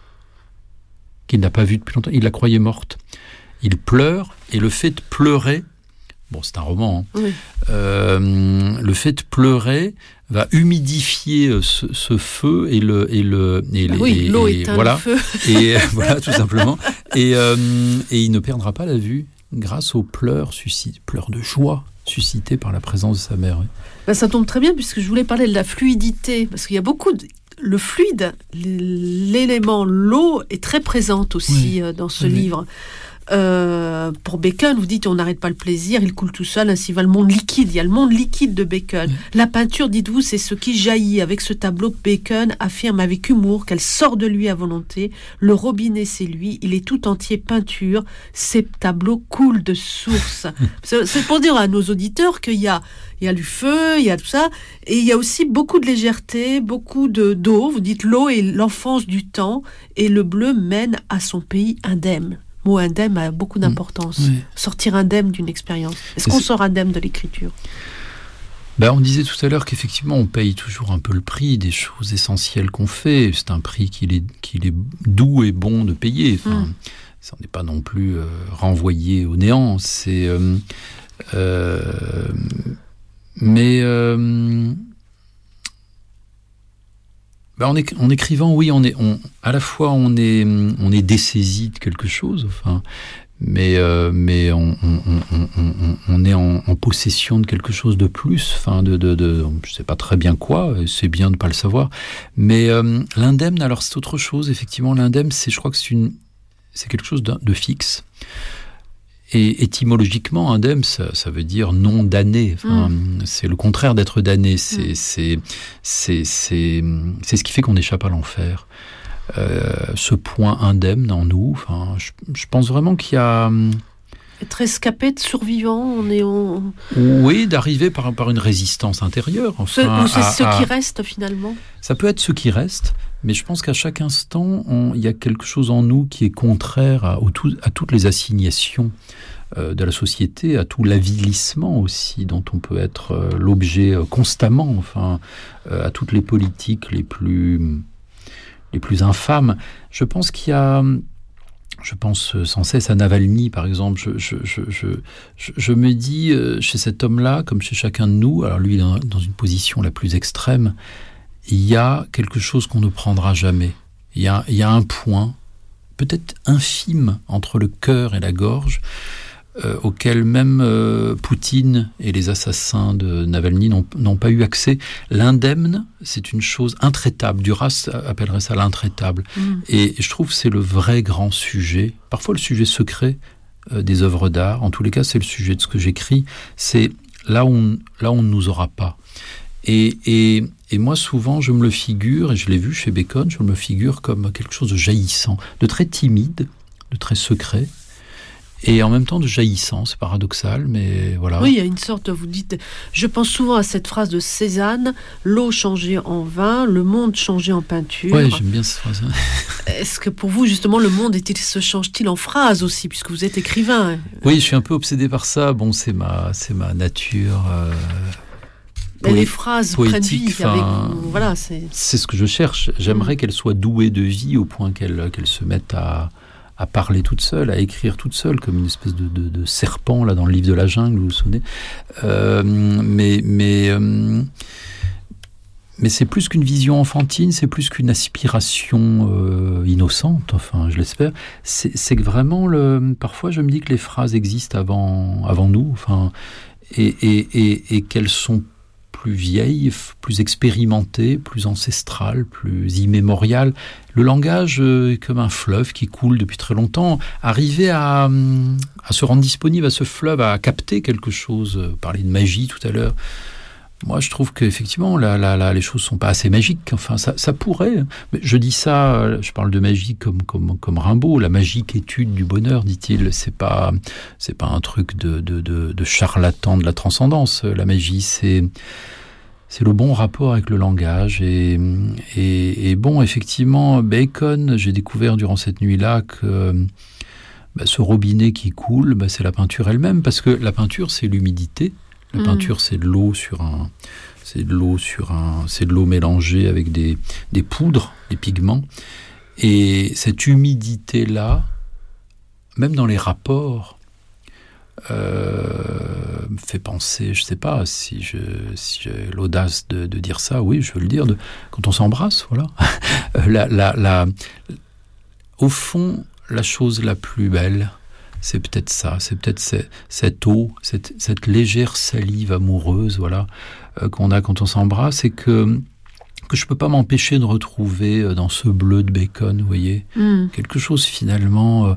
qu'il n'a pas vue depuis longtemps. Il la croyait morte. Il pleure, et le fait de pleurer, bon, c'est un roman, hein, oui. euh, le fait de pleurer va humidifier ce, ce feu et le et le et, bah oui, et, l'eau et, éteint voilà, le feu. et voilà tout simplement et euh, et il ne perdra pas la vue grâce aux pleurs suscités, pleurs de joie suscités par la présence de sa mère. Oui. Bah, ça tombe très bien puisque je voulais parler de la fluidité parce qu'il y a beaucoup de le fluide, l'élément l'eau est très présente aussi oui. dans ce oui. livre. Euh, pour Bacon, vous dites on n'arrête pas le plaisir, il coule tout seul, ainsi va le monde liquide. Il y a le monde liquide de Bacon. Mmh. La peinture, dites-vous, c'est ce qui jaillit. Avec ce tableau, Bacon affirme avec humour qu'elle sort de lui à volonté. Le robinet, c'est lui. Il est tout entier peinture. Ces tableaux coulent de source. c'est, c'est pour dire à nos auditeurs qu'il y a, il y a du feu, il y a tout ça, et il y a aussi beaucoup de légèreté, beaucoup de, d'eau. Vous dites l'eau est l'enfance du temps, et le bleu mène à son pays indemne. Le mot indemne a beaucoup d'importance. Oui. Sortir indemne d'une expérience. Est-ce qu'on sort indemne de l'écriture? Ben, on disait tout à l'heure qu'effectivement, on paye toujours un peu le prix des choses essentielles qu'on fait. C'est un prix qu'il est, qu'il est doux et bon de payer. Enfin, mm. Ça n'est pas non plus euh, renvoyé au néant. C'est, euh, euh, mais... Euh, Ben en, é- en écrivant, oui, on est, on, à la fois on est, on est dessaisi de quelque chose, enfin, mais, euh, mais on, on, on, on, on est en, en possession de quelque chose de plus, enfin, de, de, de, je sais pas très bien quoi, c'est bien de pas le savoir, mais euh, l'indemne, alors c'est autre chose, effectivement, l'indemne, c'est, je crois que c'est une, c'est quelque chose de, de fixe. Et étymologiquement, indemne, ça, ça veut dire non damné. Enfin, mmh. C'est le contraire d'être damné. C'est, mmh. c'est, c'est, c'est, c'est ce qui fait qu'on échappe à l'enfer. Euh, ce point indemne en nous. Enfin, je, je pense vraiment qu'il y a... Être escapé de survivant, on est... On... Oui, d'arriver par, par une résistance intérieure. Enfin, ce, c'est à, ce à... qui reste, finalement. Ça peut être ce qui reste, mais je pense qu'à chaque instant, on, il y a quelque chose en nous qui est contraire à, au tout, à toutes les assignations euh, de la société, à tout l'avilissement aussi, dont on peut être euh, l'objet euh, constamment, enfin, euh, à toutes les politiques les plus, les plus infâmes. Je pense qu'il y a... Je pense sans cesse à Navalny, par exemple. Je, je, je, je, je, je me dis, euh, chez cet homme-là, comme chez chacun de nous, alors lui, dans, dans une position la plus extrême, il y a quelque chose qu'on ne prendra jamais. Il y a, il y a un point, peut-être infime, entre le cœur et la gorge, euh, auquel même euh, Poutine et les assassins de Navalny n'ont, n'ont pas eu accès. L'indemne, c'est une chose intraitable. Duras appellerait ça l'intraitable. Mmh. Et je trouve que c'est le vrai grand sujet, parfois le sujet secret euh, des œuvres d'art. En tous les cas, c'est le sujet de ce que j'écris. C'est là où on, là où on ne nous aura pas. Et, et, et moi, souvent, je me le figure, et je l'ai vu chez Bacon, je me le figure comme quelque chose de jaillissant, de très timide, de très secret, et en même temps de jaillissant. C'est paradoxal, mais voilà. Oui, il y a une sorte, vous dites, je pense souvent à cette phrase de Cézanne, l'eau changée en vin, le monde changé en peinture. Oui, j'aime bien cette phrase. Est-ce que pour vous, justement, le monde est-il, se change-t-il en phrases aussi, puisque vous êtes écrivain? Oui, je suis un peu obsédé par ça. Bon, c'est ma, c'est ma nature... Euh... Mais les phrases prennent vie avec vous. Voilà, c'est... c'est ce que je cherche. J'aimerais mmh. qu'elles soient douées de vie au point qu'elles, qu'elles se mettent à, à parler toutes seules, à écrire toutes seules, comme une espèce de, de, de serpent là, dans le livre de la jungle, vous vous souvenez. Euh, mais mais, euh, mais c'est plus qu'une vision enfantine, c'est plus qu'une aspiration euh, innocente, enfin, je l'espère. C'est, c'est que vraiment, le, parfois, je me dis que les phrases existent avant, avant nous, enfin, et, et, et, et qu'elles sont plus vieille, plus expérimentée, plus ancestrale, plus immémoriale. Le langage est comme un fleuve qui coule depuis très longtemps. Arriver à, à se rendre disponible à ce fleuve, à capter quelque chose, parler de magie tout à l'heure, moi je trouve qu'effectivement là, là, là, les choses ne sont pas assez magiques. Enfin, ça, ça pourrait. Mais je dis ça, je parle de magie comme, comme, comme Rimbaud, la magique étude du bonheur, dit-il. C'est pas, c'est pas un truc de, de, de, de charlatan de la transcendance. La magie, c'est, c'est le bon rapport avec le langage. Et, et, et bon, effectivement, Bacon, j'ai découvert durant cette nuit-là que bah, ce robinet qui coule, bah, c'est la peinture elle-même, parce que la peinture, c'est l'humidité. La mmh. peinture, c'est de l'eau sur un, c'est de l'eau sur un, c'est de l'eau mélangée avec des, des poudres, des pigments. Et cette humidité-là, même dans les rapports, euh, me fait penser, je sais pas si, je, si j'ai l'audace de, de dire ça, oui, je veux le dire, de, quand on s'embrasse, voilà. la, la, la, au fond, la chose la plus belle, c'est peut-être ça, c'est peut-être cette, cette eau, cette, cette légère salive amoureuse, voilà, euh, qu'on a quand on s'embrasse, et que, que je ne peux pas m'empêcher de retrouver dans ce bleu de Bacon, vous voyez, mm. quelque chose finalement, euh,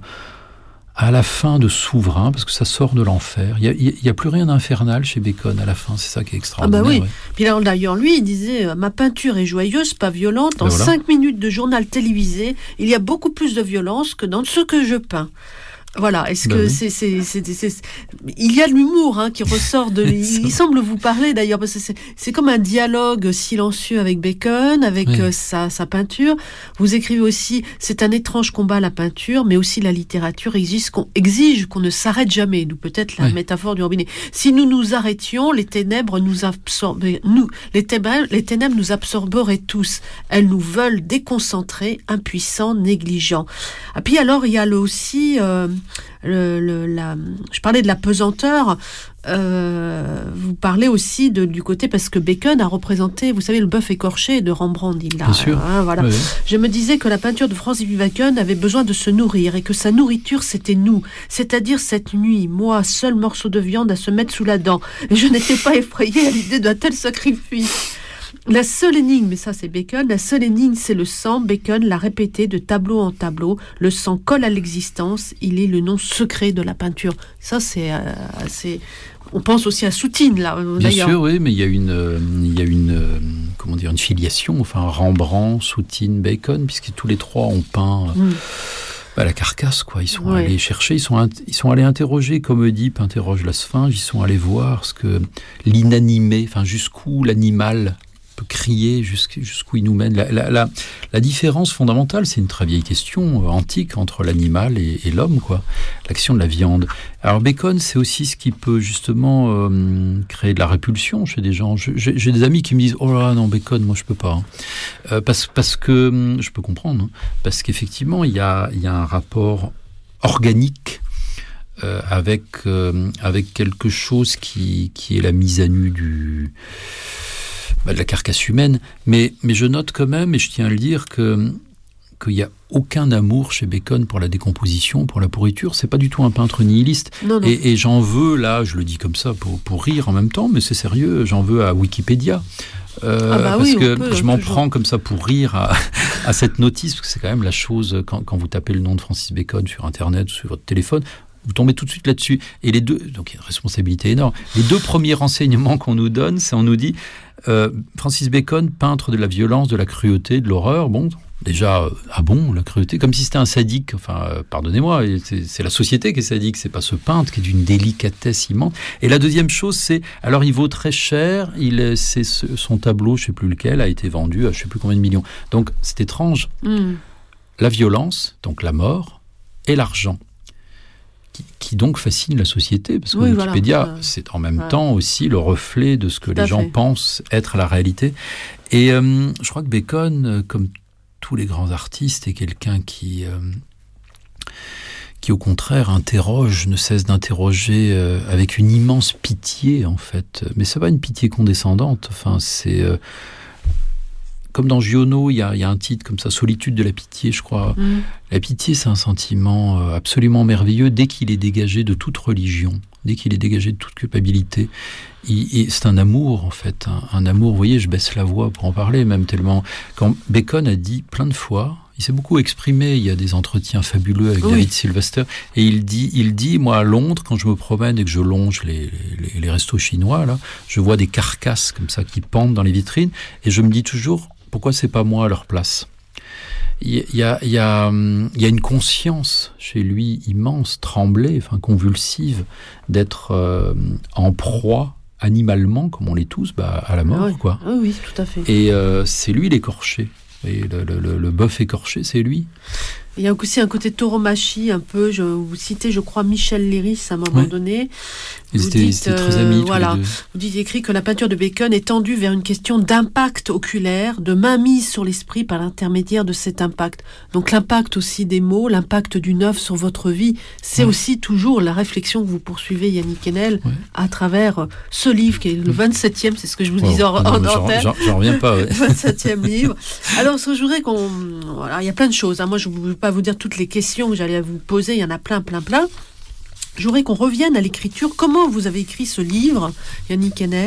à la fin, de souverain, parce que ça sort de l'enfer. Il n'y a, a plus rien d'infernal chez Bacon à la fin, c'est ça qui est extraordinaire. Ah bah oui, ouais. Puis là, d'ailleurs, lui, il disait, ma peinture est joyeuse, pas violente. En voilà. cinq minutes de journal télévisé, il y a beaucoup plus de violence que dans ce que je peins. Voilà, est-ce ben que oui. c'est, c'est, c'est, c'est, c'est... Il y a de l'humour hein, qui ressort de... il, il semble vous parler d'ailleurs, parce que c'est, c'est comme un dialogue silencieux avec Bacon, avec oui. euh, sa, sa peinture. Vous écrivez aussi, c'est un étrange combat la peinture, mais aussi la littérature exige qu'on, exige qu'on ne s'arrête jamais, d'où peut-être la oui. métaphore du robinet. Si nous nous arrêtions, les ténèbres nous absorberaient, nous, les ténèbres, les ténèbres nous absorberaient tous. Elles nous veulent déconcentrés, impuissants, négligents. Et puis alors, il y a le, aussi... Euh, Le, le, la, je parlais de la pesanteur, euh, vous parlez aussi de, du côté, parce que Bacon a représenté, vous savez, le bœuf écorché de Rembrandt, il l'a. Bien sûr. Hein, voilà. Oui. Je me disais que la peinture de Francis Bacon avait besoin de se nourrir, et que sa nourriture, c'était nous. C'est-à-dire cette nuit, moi, seul morceau de viande à se mettre sous la dent. Et je n'étais pas effrayée à l'idée d'un tel sacrifice. La seule énigme, et ça c'est Bacon, la seule énigme c'est le sang. Bacon l'a répété de tableau en tableau. Le sang colle à l'existence, il est le nom secret de la peinture. Ça c'est... Euh, c'est... On pense aussi à Soutine, là, d'ailleurs. Bien sûr, oui, mais il y a une, euh, il y a une, euh, comment dire, une filiation, enfin Rembrandt, Soutine, Bacon, puisque tous les trois ont peint... Euh, mm. Bah, la carcasse, quoi. Ils sont ouais. allés chercher, ils sont, ils sont allés interroger, comme Oedipe interroge la sphinge, ils sont allés voir ce que l'inanimé, enfin jusqu'où l'animal peut crier, jusqu'où il nous mène. La, la, la, la différence fondamentale, c'est une très vieille question euh, antique entre l'animal et, et l'homme, quoi. L'action de la viande. Alors Bacon, c'est aussi ce qui peut justement euh, créer de la répulsion chez des gens. Je, j'ai, j'ai des amis qui me disent « Oh là non, Bacon, moi je peux pas. Hein. » euh, parce, parce que, je peux comprendre, hein, parce qu'effectivement, il y a, il y a un rapport organique euh, avec, euh, avec quelque chose qui, qui est la mise à nu du... Bah, de la carcasse humaine, mais, mais je note quand même, et je tiens à le dire, que, qu'il n'y a aucun amour chez Bacon pour la décomposition, pour la pourriture. C'est pas du tout un peintre nihiliste. Non, non. Et, et j'en veux, là, je le dis comme ça pour, pour rire en même temps, mais c'est sérieux, j'en veux à Wikipédia. Euh, ah bah parce oui, que peut, je m'en toujours. prends comme ça pour rire à, à cette notice, parce que c'est quand même la chose, quand, quand vous tapez le nom de Francis Bacon sur Internet ou sur votre téléphone, vous tombez tout de suite là-dessus. Et les deux, donc il y a une responsabilité énorme. Les deux premiers renseignements qu'on nous donne, c'est on nous dit euh, Francis Bacon, peintre de la violence, de la cruauté, de l'horreur. Bon, déjà, euh, ah bon, la cruauté, comme si c'était un sadique. Enfin, euh, pardonnez-moi, c'est, c'est la société qui est sadique, c'est pas ce peintre qui est d'une délicatesse immense. Et la deuxième chose, c'est, alors il vaut très cher. Il, c'est ce, son tableau, je sais plus lequel, a été vendu à je sais plus combien de millions. Donc c'est étrange. Mm. La violence, donc la mort, et l'argent. qui, qui donc fascine la société, parce que oui, Wikipédia, voilà. c'est en même voilà. temps aussi le reflet de ce que Tout les à gens fait. pensent être la réalité. Et euh, je crois que Bacon, comme tous les grands artistes, est quelqu'un qui... Euh, qui au contraire interroge, ne cesse d'interroger euh, avec une immense pitié en fait. Mais c'est pas une pitié condescendante, enfin c'est... Euh, comme dans Giono, il y a, il y a un titre comme ça, Solitude de la pitié, je crois. Mmh. La pitié, c'est un sentiment euh, absolument merveilleux dès qu'il est dégagé de toute religion, dès qu'il est dégagé de toute culpabilité. Il, il, c'est un amour en fait, un, un amour, vous voyez, je baisse la voix pour en parler même tellement... Quand Bacon a dit plein de fois... Il s'est beaucoup exprimé, il y a des entretiens fabuleux avec oui. David Sylvester, et il dit, il dit, moi à Londres, quand je me promène et que je longe les, les, les restos chinois, là, je vois des carcasses comme ça qui pendent dans les vitrines, et je me dis toujours, pourquoi c'est pas moi à leur place ? Il y a, il y a, il y a une conscience chez lui immense, tremblée, enfin convulsive, d'être euh, en proie animalement, comme on l'est tous, bah, à la mort, oui. quoi. Oui, oui, tout à fait. Et euh, c'est lui l'écorché. Et le, le, le, le bœuf écorché, c'est lui. Il y a aussi un côté tauromachie, un peu. Je, vous citez, je crois, Michel Léris à un moment ouais. donné. Ils étaient, dites, étaient très amis. Euh, voilà. Vous dites écrit que la peinture de Bacon est tendue vers une question d'impact oculaire, de mainmise sur l'esprit par l'intermédiaire de cet impact. Donc l'impact aussi des mots, l'impact d'une œuvre sur votre vie, c'est ouais. aussi toujours la réflexion que vous poursuivez, Yannick Enel, ouais. à travers ce livre qui est le vingt-septième, c'est ce que je vous oh, disais en, en antenne. J'en, j'en reviens pas. Ouais. vingt-septième livre. Alors, ce que je voudrais qu'on... Voilà, il y a plein de choses. Hein. Moi, je ne veux pas vous dire toutes les questions que j'allais vous poser. Il y en a plein, plein, plein. Je voudrais qu'on revienne à l'écriture. Comment vous avez écrit ce livre, Yannick Enel ?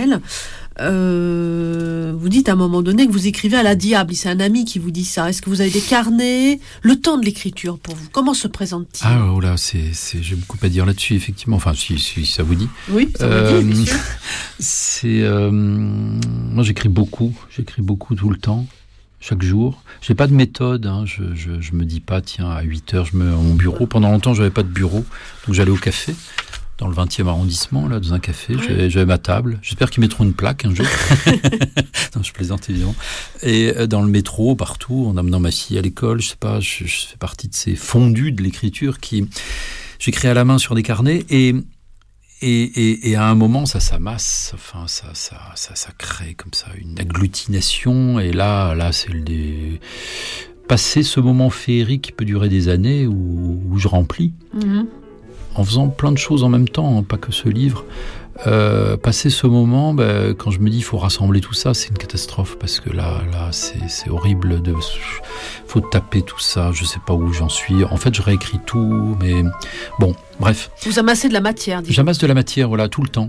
euh, Vous dites à un moment donné que vous écrivez à la diable. C'est un ami qui vous dit ça. Est-ce que vous avez des carnets ? Le temps de l'écriture pour vous, comment se présente-t-il ? Ah, oh là, c'est, c'est, j'ai beaucoup à dire là-dessus, effectivement. Enfin, si, si ça vous dit. Oui, ça euh, vous dit, monsieur. C'est, euh, moi, j'écris beaucoup. J'écris beaucoup tout le temps. Chaque jour. J'ai pas de méthode, hein. je, je, je me dis pas, tiens, à huit heures, je me mets à mon bureau. Pendant longtemps, j'avais pas de bureau, donc j'allais au café, dans le vingtième arrondissement, là, dans un café, ouais. j'avais, j'avais ma table. J'espère qu'ils mettront une plaque un jour. Non, je plaisante évidemment. Et dans le métro, partout, en amenant ma fille à l'école, je sais pas, je, je fais partie de ces fondus de l'écriture qui, j'écris à la main sur des carnets et Et, et, et à un moment, ça s'amasse, enfin, ça, ça, ça, ça crée comme ça une agglutination. Et là, là, c'est le des... passer ce moment féerique qui peut durer des années où, où je remplis, mmh. en faisant plein de choses en même temps, hein, pas que ce livre. Euh, passer ce moment, bah, quand je me dis il faut rassembler tout ça, c'est une catastrophe parce que là, là, c'est, c'est horrible. De, faut taper tout ça. Je sais pas où j'en suis. En fait, je réécris tout, mais bon, bref. Vous amassez de la matière. Dis-moi. J'amasse de la matière, voilà, tout le temps.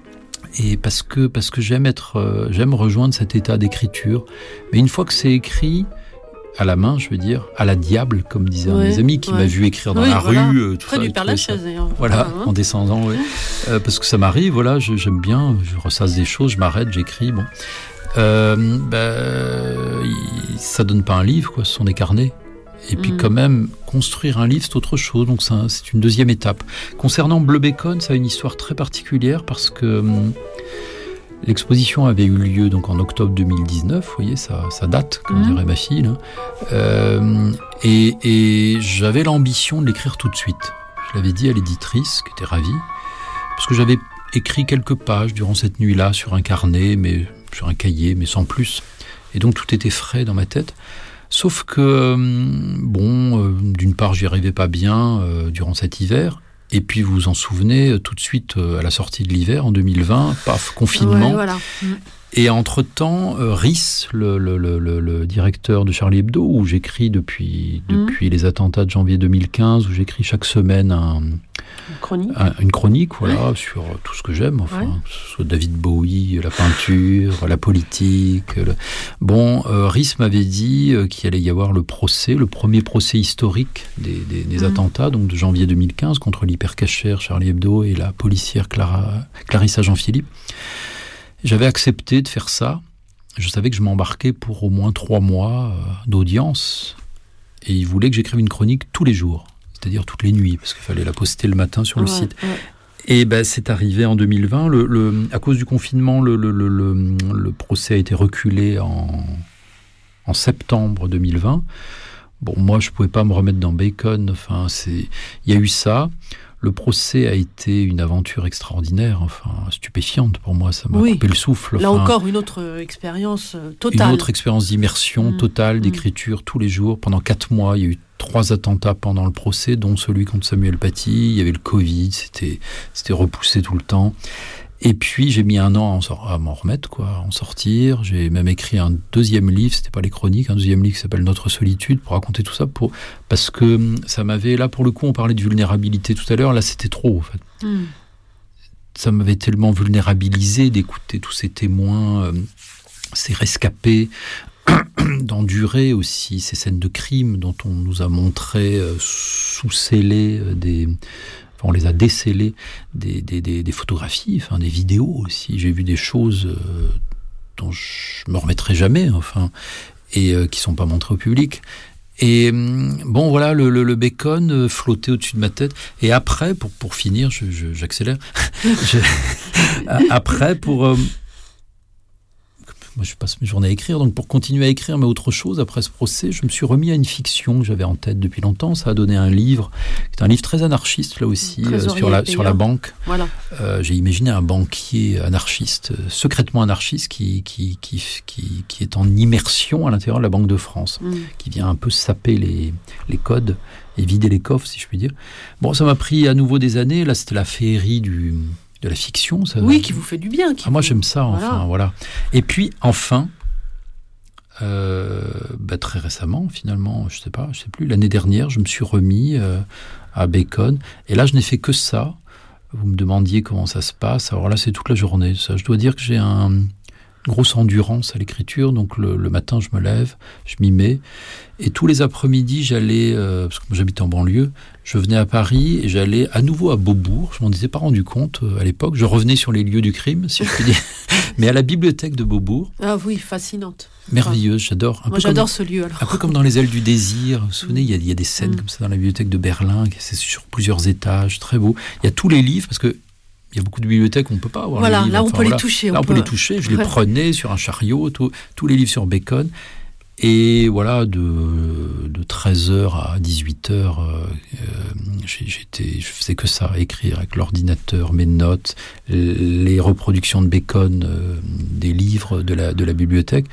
Et parce que parce que j'aime être, euh, j'aime rejoindre cet état d'écriture. Mais une fois que c'est écrit. À la main, je veux dire, à la diable, comme disait ouais, un de mes amis qui ouais. m'a vu écrire dans oui, la voilà. rue, euh, tout près ça, du Père Lachaise, d'ailleurs. Voilà, ah, en descendant, oui. Euh, parce que ça m'arrive, voilà, je, j'aime bien, je ressasse des choses, je m'arrête, j'écris, bon. Euh, ben, ça donne pas un livre, quoi, ce sont des carnets. Et puis mmh. quand même, construire un livre, c'est autre chose, donc c'est, un, c'est une deuxième étape. Concernant Bleu Bacon, ça a une histoire très particulière parce que hum, l'exposition avait eu lieu donc en octobre deux mille dix-neuf, vous voyez, ça, ça date, comme mmh. dirait ma fille. Là. Euh, et, et j'avais l'ambition de l'écrire tout de suite. Je l'avais dit à l'éditrice, qui était ravie, parce que j'avais écrit quelques pages durant cette nuit-là sur un carnet, mais sur un cahier, mais sans plus. Et donc tout était frais dans ma tête. Sauf que, bon, euh, d'une part, j'y arrivais pas bien euh, durant cet hiver. Et puis, vous vous en souvenez, tout de suite, euh, à la sortie de l'hiver, en deux mille vingt, paf, confinement. Ouais, voilà. mmh. Et entre-temps, euh, Rhys, le, le, le, le directeur de Charlie Hebdo, où j'écris depuis, mmh. depuis les attentats de janvier deux mille quinze, où j'écris chaque semaine un, une chronique, un, une chronique voilà, ouais. sur tout ce que j'aime, enfin, ouais. que ce soit David Bowie, la peinture, la politique. Le... Bon, euh, Rhys m'avait dit euh, qu'il allait y avoir le procès, le premier procès historique des, des, des mmh. attentats, donc de janvier deux mille quinze, contre l'hypercachère Charlie Hebdo et la policière Clara, Clarissa Jean-Philippe. J'avais accepté de faire ça. Je savais que je m'embarquais pour au moins trois mois euh, d'audience. Et il voulait que j'écrive une chronique tous les jours, c'est-à-dire toutes les nuits, parce qu'il fallait la poster le matin sur le ouais, site. Ouais. Et ben, c'est arrivé en deux mille vingt. Le, le, à cause du confinement, le, le, le, le, le procès a été reculé en, en septembre deux mille vingt. Bon, moi, je ne pouvais pas me remettre dans Bacon. Enfin, c'est... il y a eu ça. le procès a été une aventure extraordinaire, enfin stupéfiante pour moi, ça m'a oui. coupé le souffle. Là enfin, encore, une autre expérience totale. Une autre expérience d'immersion mmh. totale, d'écriture mmh. tous les jours. Pendant quatre mois, il y a eu trois attentats pendant le procès, dont celui contre Samuel Paty. Il y avait le Covid, c'était, c'était repoussé tout le temps. Et puis, j'ai mis un an à, à m'en remettre, quoi, à en sortir. J'ai même écrit un deuxième livre, c'était pas les chroniques, un deuxième livre qui s'appelle Notre solitude, pour raconter tout ça, pour, parce que ça m'avait, là, pour le coup, on parlait de vulnérabilité tout à l'heure, là, c'était trop, en fait. Mm. Ça m'avait tellement vulnérabilisé d'écouter tous ces témoins, euh, ces rescapés, d'endurer aussi ces scènes de crime dont on nous a montré euh, sous-scellées euh, des... on les a décelés, des, des, des, des photographies, enfin, des vidéos aussi. J'ai vu des choses euh, dont je me remettrai jamais, enfin, et euh, qui sont pas montrées au public. Et bon, voilà, le, le, le bacon euh, flottait au-dessus de ma tête. Et après, pour, pour finir, je, je, j'accélère, je, après, pour... Euh, moi, je passe mes journées à écrire, donc pour continuer à écrire, mais autre chose, après ce procès, je me suis remis à une fiction que j'avais en tête depuis longtemps. Ça a donné un livre, qui est un livre très anarchiste, là aussi, euh, sur, la, sur la banque. Voilà. Euh, j'ai imaginé un banquier anarchiste, euh, secrètement anarchiste, qui, qui, qui, qui, qui est en immersion à l'intérieur de la Banque de France, mm. qui vient un peu saper les, les codes et vider les coffres, si je puis dire. Bon, ça m'a pris à nouveau des années. Là, c'était la féerie du... de la fiction, ça. Oui, qui vous fait du bien. Qui ah, moi, vous... j'aime ça, enfin, voilà. voilà. Et puis, enfin, euh, bah, très récemment, finalement, je sais pas, je sais plus, l'année dernière, je me suis remis euh, à Bacon. Et là, je n'ai fait que ça. Vous me demandiez comment ça se passe. Alors là, c'est toute la journée. Ça, je dois dire que j'ai un, une grosse endurance à l'écriture. Donc, le, le matin, je me lève, je m'y mets. Et tous les après-midi, j'allais, euh, parce que moi, j'habite en banlieue, je venais à Paris et j'allais à nouveau à Beaubourg. Je m'en étais pas rendu compte euh, à l'époque. Je revenais sur les lieux du crime, si je puis dire. Mais à la bibliothèque de Beaubourg. Ah oui, fascinante. Merveilleuse, j'adore. Un Moi, peu j'adore comme, ce lieu. Alors. Un peu comme dans Les Ailes du Désir. Vous vous souvenez, il y a, il y a des scènes mm. comme ça dans la bibliothèque de Berlin. C'est sur plusieurs étages, très beau. Il y a tous les livres, parce que il y a beaucoup de bibliothèques où on ne peut pas avoir voilà, les livres. Là, on enfin, peut voilà. les toucher. Là, on, on peut, peut les toucher. Je ouais. les prenais sur un chariot, tout, tous les livres sur Bacon. Et voilà, de, de treize heures à dix-huit heures, euh, j'étais, je faisais que ça, écrire avec l'ordinateur, mes notes, les reproductions de Bacon, euh, des livres de la, de la bibliothèque.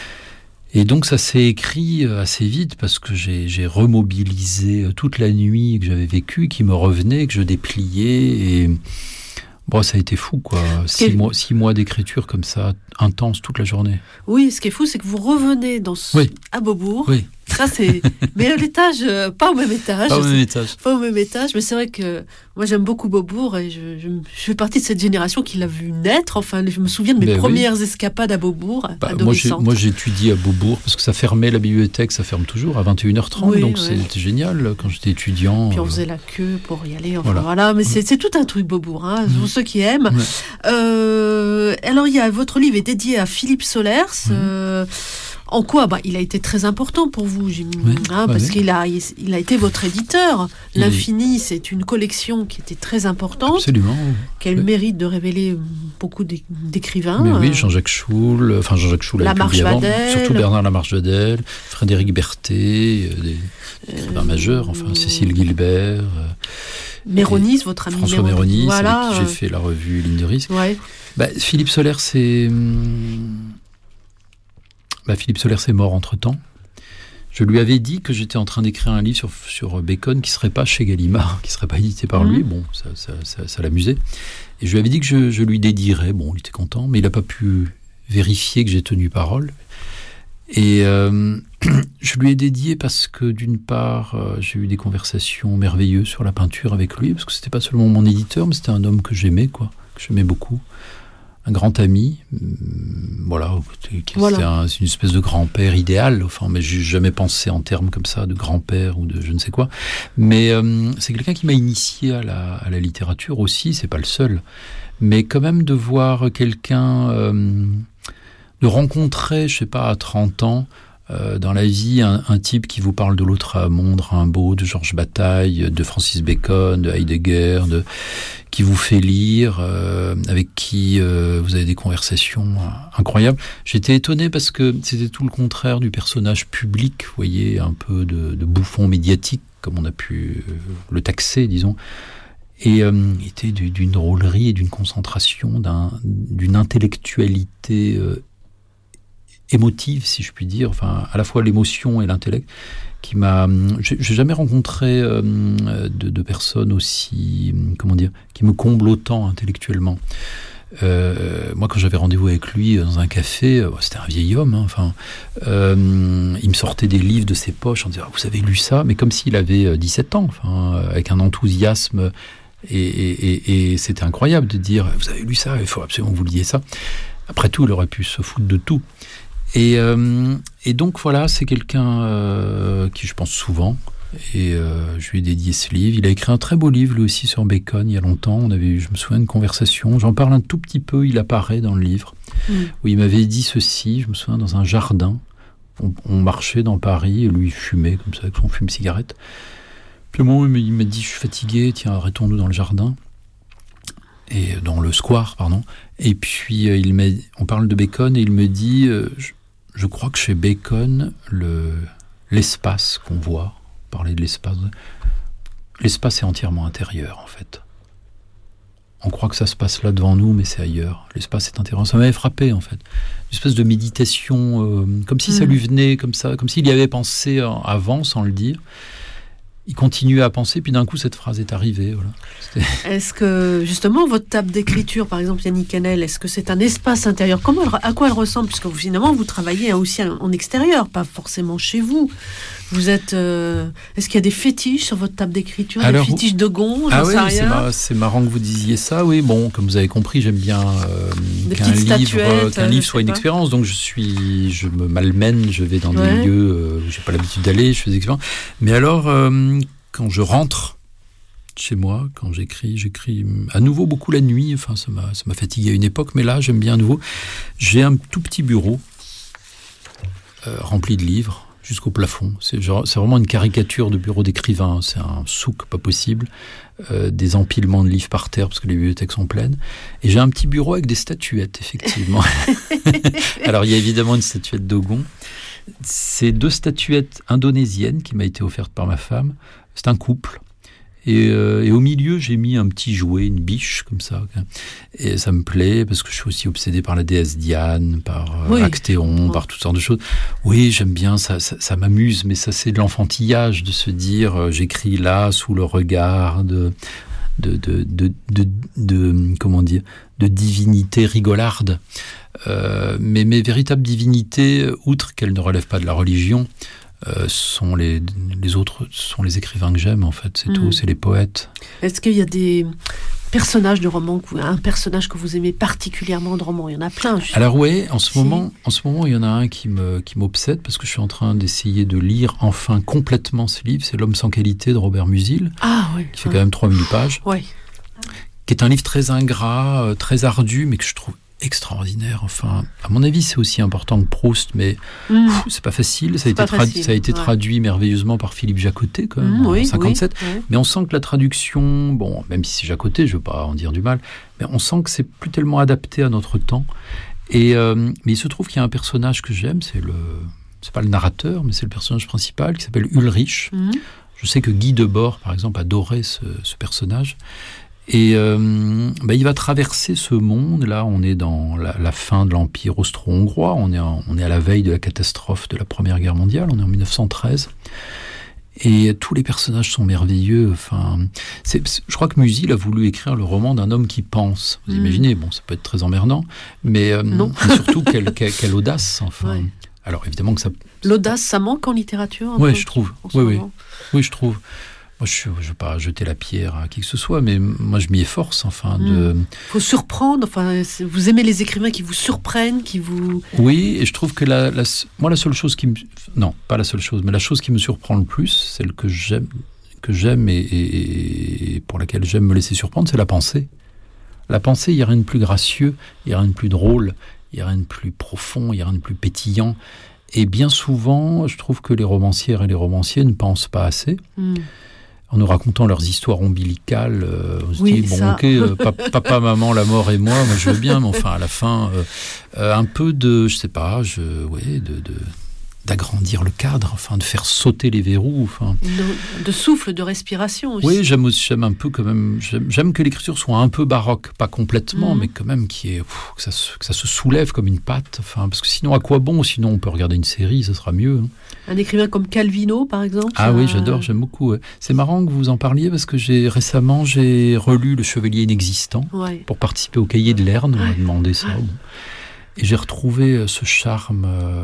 Et donc ça s'est écrit assez vite parce que j'ai, j'ai remobilisé toute la nuit que j'avais vécue, qui me revenait, que je dépliais, et bon, ça a été fou, quoi. Six, est... mois, six mois d'écriture comme ça, intense toute la journée. Oui, ce qui est fou, c'est que vous revenez dans ce... oui. à Beaubourg. Oui. Ça, c'est... Mais à l'étage, euh, pas au même étage. Pas au même étage. Pas au même étage, mais c'est vrai que moi, j'aime beaucoup Beaubourg et je, je, je fais partie de cette génération qui l'a vu naître. Enfin, je me souviens de mes ben premières oui. escapades à Beaubourg, bah, adolescente. Moi, j'ai, moi, j'étudie à Beaubourg parce que ça fermait, la bibliothèque, ça ferme toujours à vingt et une heures trente, oui, donc ouais. c'était génial quand j'étais étudiant. Puis on faisait la queue pour y aller, enfin voilà. voilà. Mais c'est, c'est tout un truc, Beaubourg, hein, mmh. pour ceux qui aiment. Ouais. Euh, alors, il y a, votre livre est dédié à Philippe Solers. Mmh. Euh, En quoi bah, il a été très important pour vous, oui, hein, parce oui. qu'il a, il, il a été votre éditeur. Il L'Infini, est... c'est une collection qui était très importante. Absolument. Qui a eu oui. le mérite de révéler beaucoup d'écrivains. Mais oui, Jean-Jacques Schoulle, enfin Jean-Jacques Schoulle a publié avant, surtout Bernard Lamarche-Vadel, Frédéric Berthet, des écrivains euh, majeurs, enfin euh... Cécile Guilbert. Euh, Méronis, votre ami François Méronis, voilà. avec qui j'ai fait la revue Ligne de risque. Ouais. Bah, Philippe Solers, c'est... Bah, Philippe Solers est mort entre-temps. Je lui avais dit que j'étais en train d'écrire un livre sur, sur Bacon qui ne serait pas chez Gallimard, qui ne serait pas édité par mmh. lui. Bon, ça, ça, ça, ça l'amusait. Et je lui avais dit que je, je lui dédierais. Bon, il était content, mais il n'a pas pu vérifier que j'ai tenu parole. Et euh, je lui ai dédié parce que, d'une part, euh, j'ai eu des conversations merveilleuses sur la peinture avec lui, parce que c'était pas seulement mon éditeur, mais c'était un homme que j'aimais, quoi, que j'aimais beaucoup. Un grand ami, voilà, voilà. C'est, un, c'est une espèce de grand-père idéal, enfin, mais j'ai jamais pensé en termes comme ça, de grand-père ou de je ne sais quoi. Mais euh, c'est quelqu'un qui m'a initié à la, à la littérature aussi, c'est pas le seul. Mais quand même de voir quelqu'un, euh, de rencontrer, je sais pas, à trente ans, euh, dans la vie, un, un type qui vous parle de l'autre Hamon, de Rimbaud, de Georges Bataille, de Francis Bacon, de Heidegger, de... qui vous fait lire, euh, avec qui euh, vous avez des conversations euh, incroyables. J'étais étonné parce que c'était tout le contraire du personnage public, vous voyez, un peu de, de bouffon médiatique, comme on a pu euh, le taxer, disons. Et euh, il était du, d'une drôlerie et d'une concentration, d'un, d'une intellectualité euh, émotive, si je puis dire, enfin, à la fois l'émotion et l'intellect, qui m'a... J'ai, j'ai jamais rencontré euh, de, de personnes aussi, comment dire, qui me comblent autant intellectuellement. Euh, moi, quand j'avais rendez-vous avec lui dans un café, c'était un vieil homme, hein, enfin, euh, il me sortait des livres de ses poches en disant ah, « Vous avez lu ça ?» mais comme s'il avait dix-sept ans, enfin, avec un enthousiasme, et, et, et, et c'était incroyable de dire « Vous avez lu ça, il faut absolument que vous lisiez ça ». Après tout, il aurait pu se foutre de tout. Et, euh, et donc, voilà, c'est quelqu'un euh, qui je pense souvent. Et euh, je lui ai dédié ce livre. Il a écrit un très beau livre, lui aussi, sur Bacon, il y a longtemps. On avait eu, je me souviens, une conversation. J'en parle un tout petit peu, il apparaît dans le livre. Mmh. Où il m'avait dit ceci, je me souviens, dans un jardin. On, on marchait dans Paris, et lui, il fumait, comme ça, avec son fume-cigarette. Puis, au moment où il m'a dit, je suis fatigué, tiens, arrêtons-nous dans le jardin. Et dans le square, pardon. Et puis, euh, il m'a, on parle de Bacon, et il me dit, euh, je, je crois que chez Bacon, le, l'espace qu'on voit, parler de l'espace. L'espace est entièrement intérieur, en fait. On croit que ça se passe là devant nous, mais c'est ailleurs. L'espace est intérieur. Ça m'avait frappé, en fait. Une espèce de méditation, euh, comme si mmh. ça lui venait, comme ça, comme s'il y avait pensé avant, sans le dire. Il continuait à penser, puis d'un coup, cette phrase est arrivée. Voilà. Est-ce que, justement, votre table d'écriture, par exemple, Yannick Enel, est-ce que c'est un espace intérieur ? Comment elle, à quoi elle ressemble ? Puisque finalement, vous travaillez aussi en extérieur, pas forcément chez vous. Vous êtes... Euh, est-ce qu'il y a des fétiches sur votre table d'écriture ? Alors, des fétiches de gond, ah j'en oui, sais rien. C'est, mar- c'est marrant que vous disiez ça, oui. Bon, comme vous avez compris, j'aime bien euh, qu'un, livre, qu'un livre soit une pas. expérience. Donc, je suis, je me malmène, je vais dans ouais. des lieux euh, où je n'ai pas l'habitude d'aller, je fais des expériences. Mais alors, euh, quand je rentre chez moi, quand j'écris, j'écris à nouveau beaucoup la nuit. Enfin, ça m'a, ça m'a fatigué à une époque, mais là, j'aime bien à nouveau. J'ai un tout petit bureau euh, rempli de livres, jusqu'au plafond. C'est, genre, c'est vraiment une caricature de bureau d'écrivain. C'est un souk pas possible. Euh, des empilements de livres par terre parce que les bibliothèques sont pleines. Et j'ai un petit bureau avec des statuettes, effectivement. Alors, il y a évidemment une statuette Dogon. C'est deux statuettes indonésiennes qui m'a été offerte par ma femme. C'est un couple. Et, euh, et au milieu, j'ai mis un petit jouet, une biche, comme ça. Et ça me plaît, parce que je suis aussi obsédé par la déesse Diane, par euh, oui. Actéon, oh. par toutes sortes de choses. Oui, j'aime bien, ça, ça, ça m'amuse, mais ça, c'est de l'enfantillage, de se dire, euh, j'écris là, sous le regard de, de, de, de, de, de comment dire, de divinité rigolarde. Euh, mais mes véritables divinités, outre qu'elles ne relèvent pas de la religion, Euh, sont les, les autres sont les écrivains que j'aime, en fait, c'est mmh. tout, c'est les poètes. Est-ce qu'il y a des personnages de romans, un personnage que vous aimez particulièrement de romans ? Il y en a plein. Je... Alors oui, en ce si. moment, en ce moment, il y en a un qui me qui m'obsède parce que je suis en train d'essayer de lire enfin complètement ce livre. C'est L'homme sans qualité de Robert Musil, ah, oui. qui fait quand même trois mille pages, oui. qui est un livre très ingrat, euh, très ardu, mais que je trouve extraordinaire. Enfin, à mon avis, c'est aussi important que Proust, mais mmh. pff, c'est pas facile. Ça a été, tradu- facile, ça a été ouais. traduit merveilleusement par Philippe Jacotet, quand même, mmh, en oui, cinquante-sept. Oui, oui. Mais on sent que la traduction, bon, même si c'est Jacotet, je veux pas en dire du mal, mais on sent que c'est plus tellement adapté à notre temps. Et euh, mais il se trouve qu'il y a un personnage que j'aime, c'est le, c'est pas le narrateur, mais c'est le personnage principal qui s'appelle Ulrich. Mmh. Je sais que Guy Debord, par exemple, adorait ce, ce personnage. Et euh, bah, il va traverser ce monde. Là, on est dans la, la fin de l'Empire austro-hongrois. On est, en, on est à la veille de la catastrophe de la Première Guerre mondiale. On est en dix-neuf cent treize. Et tous les personnages sont merveilleux. Enfin, c'est, c'est, je crois que Musil a voulu écrire le roman d'un homme qui pense. Vous mmh. imaginez, bon, ça peut être très emmerdant, mais, euh, mais surtout quelle, quelle, quelle audace. Enfin, ouais. Alors évidemment que ça. L'audace, ça manque en littérature. Oui, je trouve. Oui, oui, oui, je trouve. Moi, je ne veux pas jeter la pierre à qui que ce soit, mais moi, je m'y efforce, enfin, de... Il faut surprendre, enfin, vous aimez les écrivains qui vous surprennent, qui vous... Oui, et je trouve que la, la, moi, la seule chose qui me... Non, pas la seule chose, mais la chose qui me surprend le plus, celle que j'aime, que j'aime et, et, et pour laquelle j'aime me laisser surprendre, c'est la pensée. La pensée, il n'y a rien de plus gracieux, il n'y a rien de plus drôle, il n'y a rien de plus profond, il n'y a rien de plus pétillant. Et bien souvent, je trouve que les romancières et les romanciers ne pensent pas assez. Mm. En nous racontant leurs histoires ombilicales, euh, on se oui, dit, bon, ok, euh, papa, papa, maman, la mort et moi, moi je veux bien, mais enfin, à la fin, euh, euh, un peu de, je sais pas, je, ouais, de, de, d'agrandir le cadre, enfin de faire sauter les verrous. Enfin. De, de souffle, de respiration aussi. Oui, j'aime aussi, j'aime un peu quand même, j'aime, j'aime que l'écriture soit un peu baroque, pas complètement, mmh. mais quand même qui est, pff, que, ça se, que ça se soulève comme une patte. Enfin, parce que sinon, à quoi bon? Sinon, on peut regarder une série, ça sera mieux. Hein. Un écrivain comme Calvino, par exemple. Ah ça... oui, j'adore, j'aime beaucoup. Ouais. C'est marrant que vous en parliez parce que j'ai récemment j'ai relu Le Chevalier inexistant ouais. pour participer au Cahier de Lerne. On m'a demandé ça. Ouais. Et j'ai retrouvé ce charme. Euh,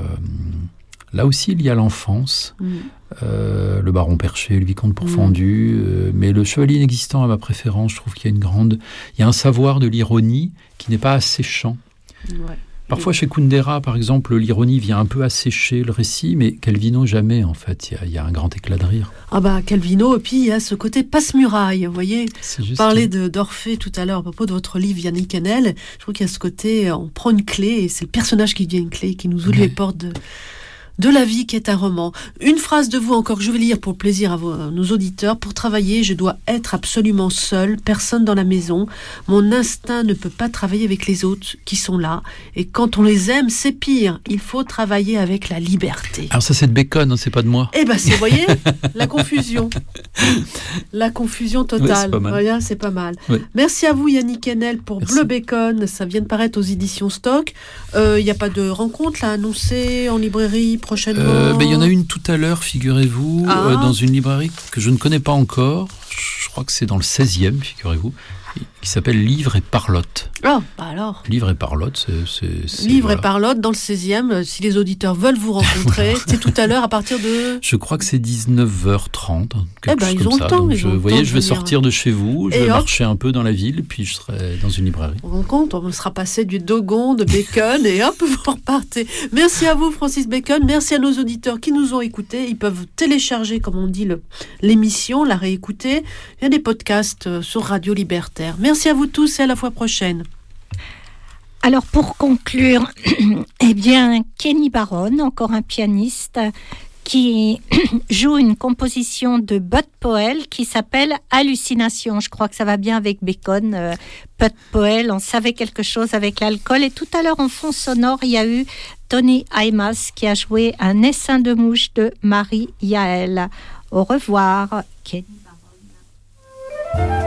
Là aussi, il y a l'enfance, mmh. euh, le baron perché, le vicomte pourfendu, mmh. euh, mais le chevalier inexistant a ma préférence. Je trouve qu'il y a une grande, il y a un savoir de l'ironie qui n'est pas asséchant. Ouais. Parfois, chez Kundera, par exemple, l'ironie vient un peu assécher le récit, mais Calvino, jamais, en fait. Il y a, il y a un grand éclat de rire. Ah bah, Calvino, et puis il y a ce côté passe-muraille, vous voyez. Vous parlez de, d'Orphée tout à l'heure, à propos de votre livre, Yannick Enel. Je trouve qu'il y a ce côté, on prend une clé, et c'est le personnage qui devient une clé, qui nous ouvre ouais. les portes de... de la vie qui est un roman. Une phrase de vous encore que je vais lire pour le plaisir à, vos, à nos auditeurs. Pour travailler, je dois être absolument seul, personne dans la maison. Mon instinct ne peut pas travailler avec les autres qui sont là. Et quand on les aime, c'est pire. Il faut travailler avec la liberté. Alors ça, c'est de Bacon, hein, c'est pas de moi. Eh ben, c'est, vous voyez, la confusion. La confusion totale. Ouais, c'est pas mal. Voilà, c'est pas mal. Ouais. Merci à vous, Yannick Enel, pour Merci. Bleu Bacon. Ça vient de paraître aux éditions Stock. Il euh, n'y a pas de rencontre là annoncée en librairie prochainement? Euh, ben, y en a une tout à l'heure, figurez-vous, ah. euh, dans une librairie que je ne connais pas encore. Je crois que c'est dans le seizième, figurez-vous, qui s'appelle Livre et Parlotte. Ah, bah alors. Livre et Parlotte, c'est... c'est, c'est Livre voilà. et Parlotte, dans le seizième, si les auditeurs veulent vous rencontrer, c'est tout à l'heure à partir de... Je crois que c'est dix-neuf heures trente, quelque eh ben, chose ils comme ont ça. le temps, Donc, ils je, ont vous voyez, le temps je vais de sortir de chez vous, je et vais hop. marcher un peu dans la ville, puis je serai dans une librairie. On rend compte, on sera passé du Dogon, de Bacon, et hop, vous repartez. Merci à vous, Francis Bacon. Merci à nos auditeurs qui nous ont écoutés. Ils peuvent télécharger, comme on dit, le, l'émission, la réécouter. Il y a des podcasts sur Radio Libertaire. Merci à vous tous et à la fois prochaine. Alors pour conclure, eh bien Kenny Barron, encore un pianiste qui joue une composition de Bud Powell qui s'appelle Hallucination. Je crois que ça va bien avec Bacon. Euh, Bud Powell, on savait quelque chose avec l'alcool. Et tout à l'heure en fond sonore, il y a eu Tony Aimas qui a joué un essaim de mouche de Marie Yael. Au revoir, Kenny Barron.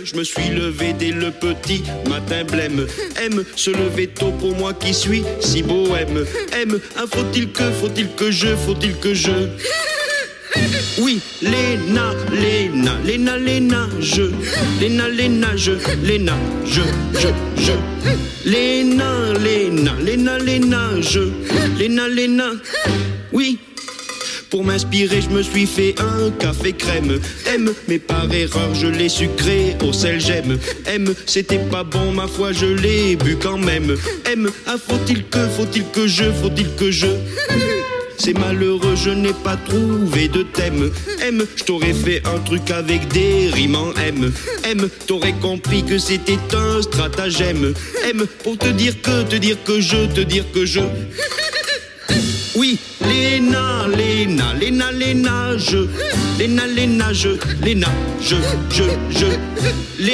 je me suis levé dès le petit matin blême. M, se lever tôt pour moi qui suis si bohème. M, ah, faut-il que, faut-il que je, faut-il que je... Oui, Léna, Léna, Léna, Léna, je, Léna, Léna, je, Léna, je, je, je, Léna, Léna, Léna, Léna, je, Léna, Léna, oui. Pour m'inspirer, je me suis fait un café crème. M, mais par erreur, je l'ai sucré au sel j'aime. M, c'était pas bon, ma foi, je l'ai bu quand même. M, ah, faut-il que, faut-il que je, faut-il que je... C'est malheureux, je n'ai pas trouvé de thème. M, je t'aurais fait un truc avec des rimes en M. M, t'aurais compris que c'était un stratagème. M, pour te dire que, te dire que je, te dire que je... Oui, Léna, Léna, Léna, Léna, je, Léna, Léna, je, Léna, je, je, je,